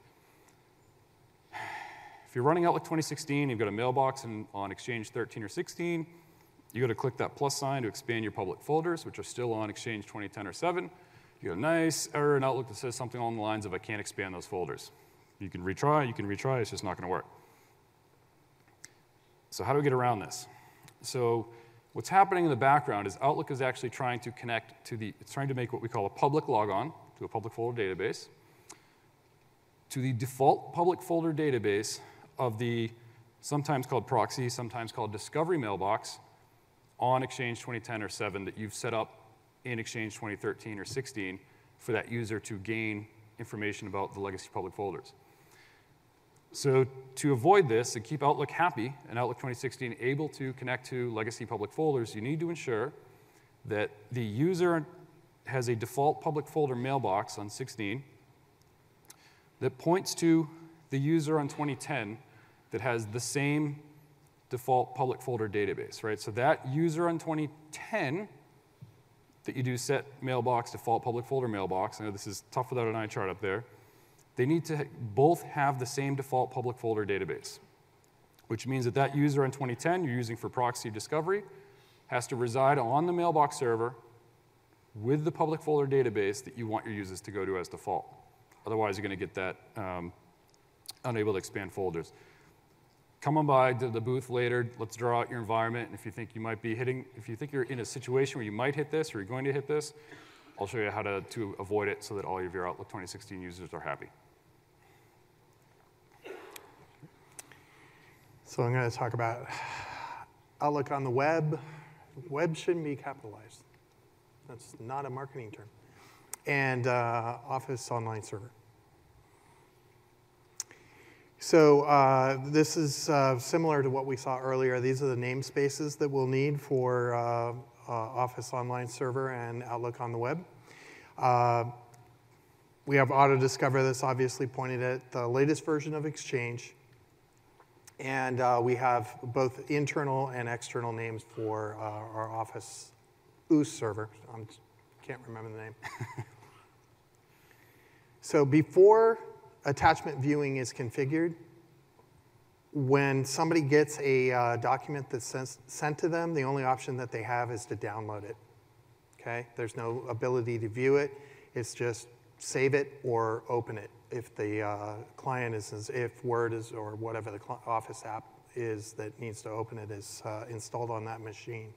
If you're running Outlook twenty sixteen, you've got a mailbox in, on Exchange thirteen or sixteen, you got to click that plus sign to expand your public folders, which are still on Exchange twenty ten or seven. You get a nice error in Outlook that says something along the lines of, I can't expand those folders. You can retry, you can retry, it's just not going to work. So how do we get around this? So what's happening in the background is Outlook is actually trying to connect to the, it's trying to make what we call a public logon to a public folder database, to the default public folder database of the sometimes called proxy, sometimes called discovery mailbox on Exchange twenty ten or seven that you've set up in Exchange twenty thirteen or sixteen for that user to gain information about the legacy public folders. So to avoid this and keep Outlook happy and Outlook twenty sixteen able to connect to legacy public folders, you need to ensure that the user has a default public folder mailbox on sixteen that points to the user on twenty ten that has the same default public folder database, right? So that user on twenty ten that you do set mailbox, default public folder mailbox, I know this is tough without an eye chart up there, they need to both have the same default public folder database, which means that that user on twenty ten you're using for proxy discovery has to reside on the mailbox server with the public folder database that you want your users to go to as default. Otherwise, you're going to get that um, unable to expand folders. Come on by to the booth later. Let's draw out your environment. And if you think you might be hitting, if you think you're in a situation where you might hit this or you're going to hit this, I'll show you how to, to avoid it so that all of your Outlook twenty sixteen users are happy. So I'm going to talk about Outlook on the web. Web shouldn't be capitalized. That's not a marketing term. And uh, Office Online Server. So uh, this is uh, similar to what we saw earlier. These are the namespaces that we'll need for uh, uh, Office Online Server and Outlook on the web. Uh, we have Auto-Discover that's obviously pointed at the latest version of Exchange. And uh, we have both internal and external names for uh, our Office O O S server. I can't remember the name. So before attachment viewing is configured, when somebody gets a uh, document that's sent, sent to them, the only option that they have is to download it. Okay? There's no ability to view it. It's just save it or open it if the uh, client is, if Word is, or whatever the Office app is that needs to open it is uh, installed on that machine.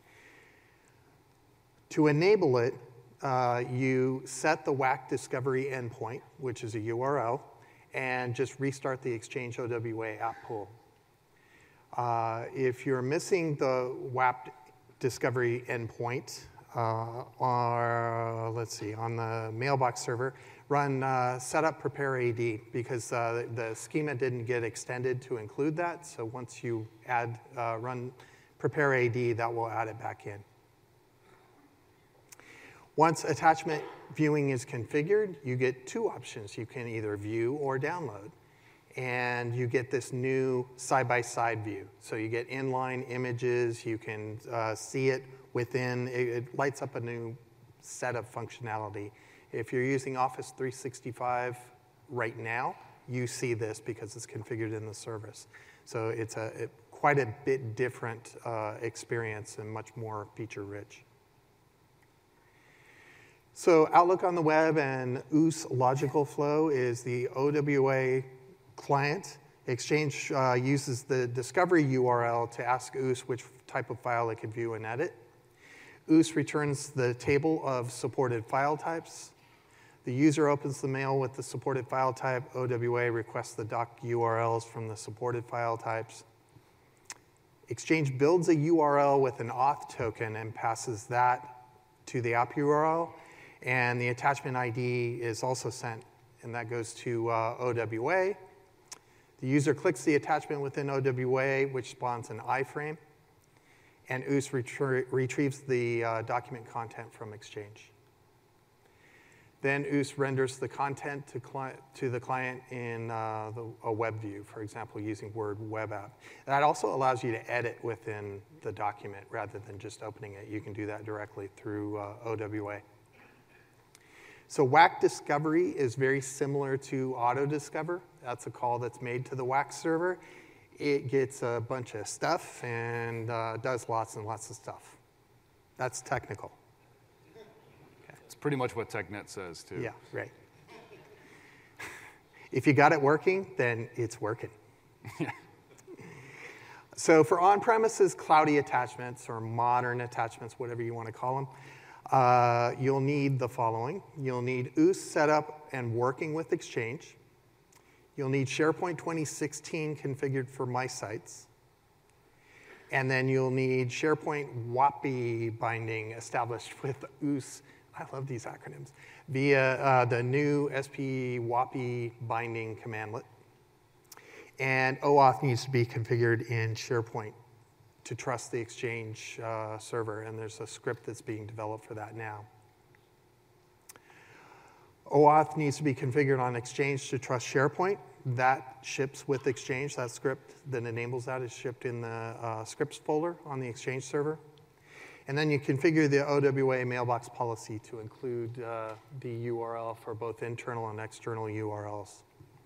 To enable it, uh, you set the W A C discovery endpoint, which is a U R L, and just restart the Exchange O W A app pool. Uh, if you're missing the W A C discovery endpoint, uh, or let's see, on the mailbox server, run uh, setup prepare A D because uh, the schema didn't get extended to include that. So once you add uh, run prepare A D, that will add it back in. Once attachment viewing is configured, you get two options. You can either view or download. And you get this new side-by-side view. So you get inline images. You can uh, see it within. It, it lights up a new set of functionality. If you're using Office three sixty-five right now, you see this because it's configured in the service. So it's a it, quite a bit different uh, experience and much more feature-rich. So Outlook on the web and O O S logical flow is the O W A client. Exchange uh, uses the discovery U R L to ask O O S which type of file it can view and edit. O O S returns the table of supported file types. The user opens the mail with the supported file type. O W A requests the doc U R Ls from the supported file types. Exchange builds a U R L with an auth token and passes that to the app U R L. And the attachment I D is also sent, and that goes to uh, O W A. The user clicks the attachment within O W A, which spawns an iframe. And O O S retrie retrieves the uh, document content from Exchange. Then O O S renders the content to, to the client in uh, the, a web view, for example, using Word Web App. That also allows you to edit within the document rather than just opening it. You can do that directly through uh, O W A. So W A C discovery is very similar to auto-discover. That's a call that's made to the W A C server. It gets a bunch of stuff and uh, does lots and lots of stuff. That's technical. Okay. It's pretty much what TechNet says, too. Yeah, right. If you got it working, then it's working. Yeah. So for on-premises cloudy attachments or modern attachments, whatever you want to call them, Uh, you'll need the following. You'll need O O S setup and working with Exchange. You'll need SharePoint twenty sixteen configured for My Sites. And then you'll need SharePoint W A P I binding established with O O S. I love these acronyms. Via uh, the new S P W A P I binding commandlet. And OAuth needs to be configured in SharePoint to trust the Exchange uh, server, and there's a script that's being developed for that now. OAuth needs to be configured on Exchange to trust SharePoint. That ships with Exchange. That script that enables that is shipped in the uh, scripts folder on the Exchange server. And then you configure the O W A mailbox policy to include uh, the U R L for both internal and external U R Ls.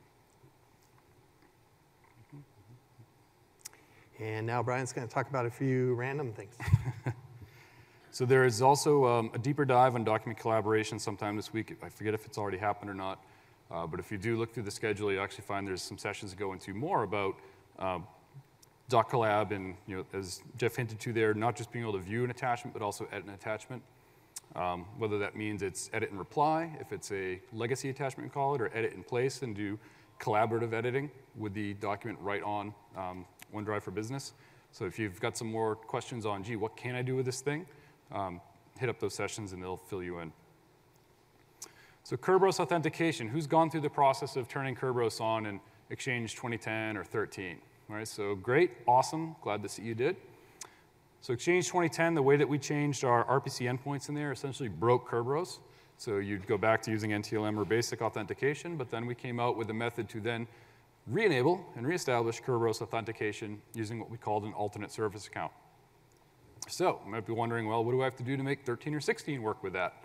And now Brian's going to talk about a few random things. So there is also um, a deeper dive on document collaboration sometime this week. I forget if it's already happened or not. Uh, but if you do look through the schedule, you actually find there's some sessions to go into more about uh, Doc Collab and, you know, as Jeff hinted to there, not just being able to view an attachment, but also edit an attachment. Um, whether that means it's edit and reply, if it's a legacy attachment, we call it, or edit in place and do collaborative editing with the document right on um, OneDrive for Business. So if you've got some more questions on, gee, what can I do with this thing? Um, hit up those sessions and they'll fill you in. So Kerberos authentication, who's gone through the process of turning Kerberos on in Exchange twenty ten or thirteen? All right, so great, awesome, glad to see you did. So Exchange twenty ten, the way that we changed our R P C endpoints in there essentially broke Kerberos. So you'd go back to using N T L M or basic authentication, but then we came out with a method to then re-enable and reestablish Kerberos authentication using what we called an alternate service account. So you might be wondering, well, what do I have to do to make thirteen or sixteen work with that?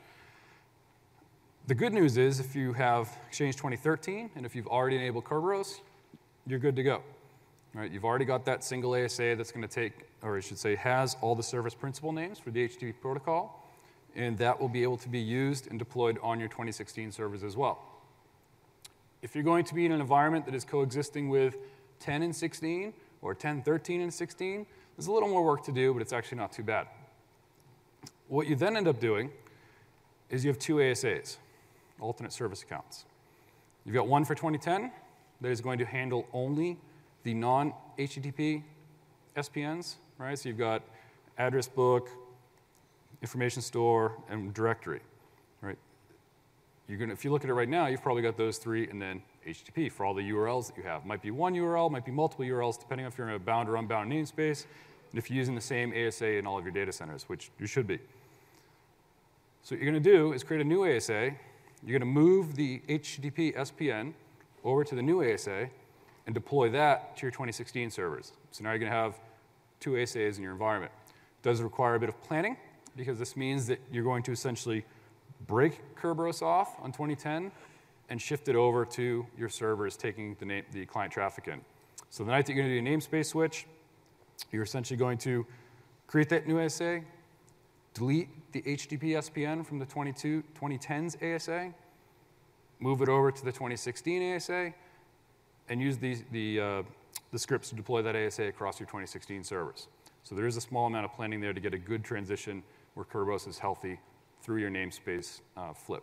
The good news is if you have Exchange twenty thirteen and if you've already enabled Kerberos, you're good to go. Right, you've already got that single A S A that's going to take, or I should say, has all the service principal names for the H T T P protocol, and that will be able to be used and deployed on your twenty sixteen servers as well. If you're going to be in an environment that is coexisting with ten and sixteen, or ten, thirteen, and sixteen, there's a little more work to do, but it's actually not too bad. What you then end up doing is you have two A S As, alternate service accounts. You've got one for twenty ten that is going to handle only the non-H T T P S P Ns, right? So you've got address book, information store, and directory, right? You're gonna, if you look at it right now, you've probably got those three and then H T T P for all the U R Ls that you have. Might be one U R L, might be multiple U R Ls, depending on if you're in a bound or unbound namespace, and if you're using the same A S A in all of your data centers, which you should be. So what you're gonna do is create a new A S A. You're gonna move the H T T P S P N over to the new A S A, and deploy that to your twenty sixteen servers. So now you're going to have two A S As in your environment. It does require a bit of planning, because this means that you're going to essentially break Kerberos off on twenty ten and shift it over to your servers, taking the, name, the client traffic in. So the night that you're going to do a namespace switch, you're essentially going to create that new A S A, delete the H T T P S P N from the twenty ten's A S A, move it over to the twenty sixteen A S A, and use the, the, uh, the scripts to deploy that A S A across your twenty sixteen servers. So there is a small amount of planning there to get a good transition where Kerberos is healthy through your namespace uh, flip.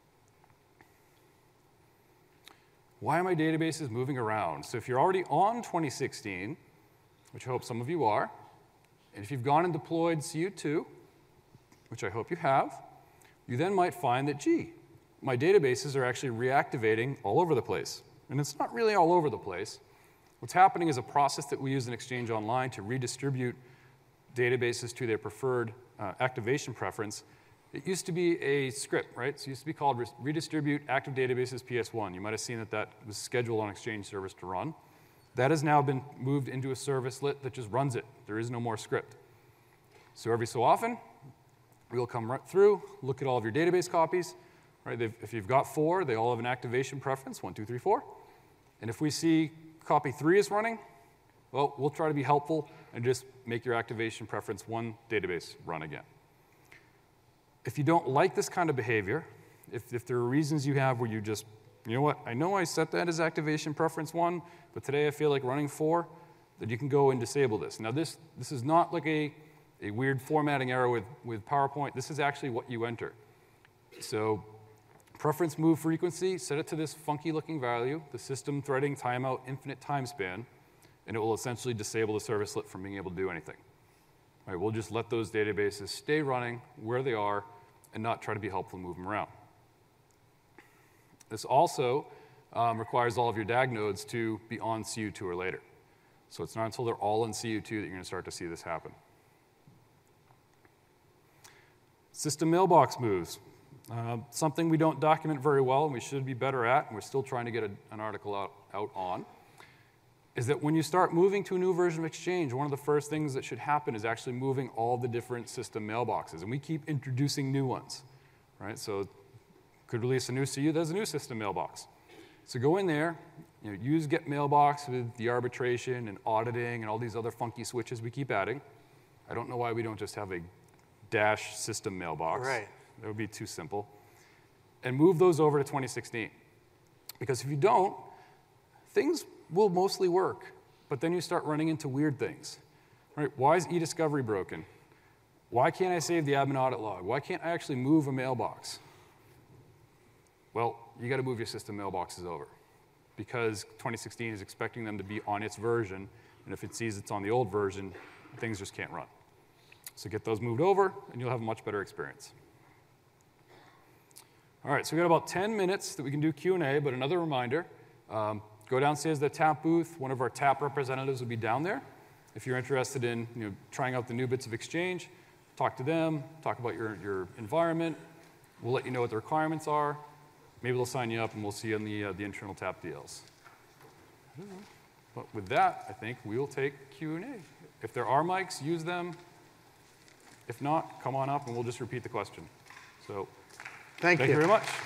Why are my databases moving around? So if you're already on twenty sixteen, which I hope some of you are, and if you've gone and deployed C U two, which I hope you have, you then might find that, gee, my databases are actually reactivating all over the place. And it's not really all over the place. What's happening is a process that we use in Exchange Online to redistribute databases to their preferred uh, activation preference. It used to be a script, right? So it used to be called redistribute active databases P S one. You might have seen that that was scheduled on Exchange servers to run. That has now been moved into a servicelet that just runs it. There is no more script. So every so often, we'll come right through, look at all of your database copies. Right? They've, if you've got four, they all have an activation preference, one, two, three, four. And if we see copy three is running, well, we'll try to be helpful and just make your activation preference one database run again. If you don't like this kind of behavior, if, if there are reasons you have where you just, you know what, I know I set that as activation preference one, but today I feel like running four, then you can go and disable this. Now this, this is not like a, a weird formatting error with, with PowerPoint. This is actually what you enter. So preference move frequency, set it to this funky looking value, the system threading timeout infinite time span, and it will essentially disable the servicelet from being able to do anything. All right, we'll just let those databases stay running where they are and not try to be helpful and move them around. This also um, requires all of your D A G nodes to be on C U two or later. So it's not until they're all in C U two that you're going to start to see this happen. System mailbox moves. Uh, something we don't document very well and we should be better at, and we're still trying to get a, an article out, out on, is that when you start moving to a new version of Exchange, one of the first things that should happen is actually moving all the different system mailboxes. And we keep introducing new ones, right? So could release a new C U, there's a new system mailbox. So go in there, you know, use get mailbox with the arbitration and auditing and all these other funky switches we keep adding. I don't know why we don't just have a dash system mailbox. Right. That would be too simple. And move those over to twenty sixteen. Because if you don't, things will mostly work, but then you start running into weird things. Right? Why is eDiscovery broken? Why can't I save the admin audit log? Why can't I actually move a mailbox? Well, you got to move your system mailboxes over because twenty sixteen is expecting them to be on its version, and if it sees it's on the old version, things just can't run. So get those moved over, and you'll have a much better experience. All right, so we've got about ten minutes that we can do Q and A, but another reminder, um, go downstairs to the TAP booth. One of our TAP representatives will be down there. If you're interested in you know, trying out the new bits of Exchange, talk to them, talk about your, your environment. We'll let you know what the requirements are. Maybe they'll sign you up, and we'll see you in the, uh, the internal TAP D Ls. But with that, I think we will take Q and A. If there are mics, use them. If not, come on up, and we'll just repeat the question. So Thank, thank you. you very much.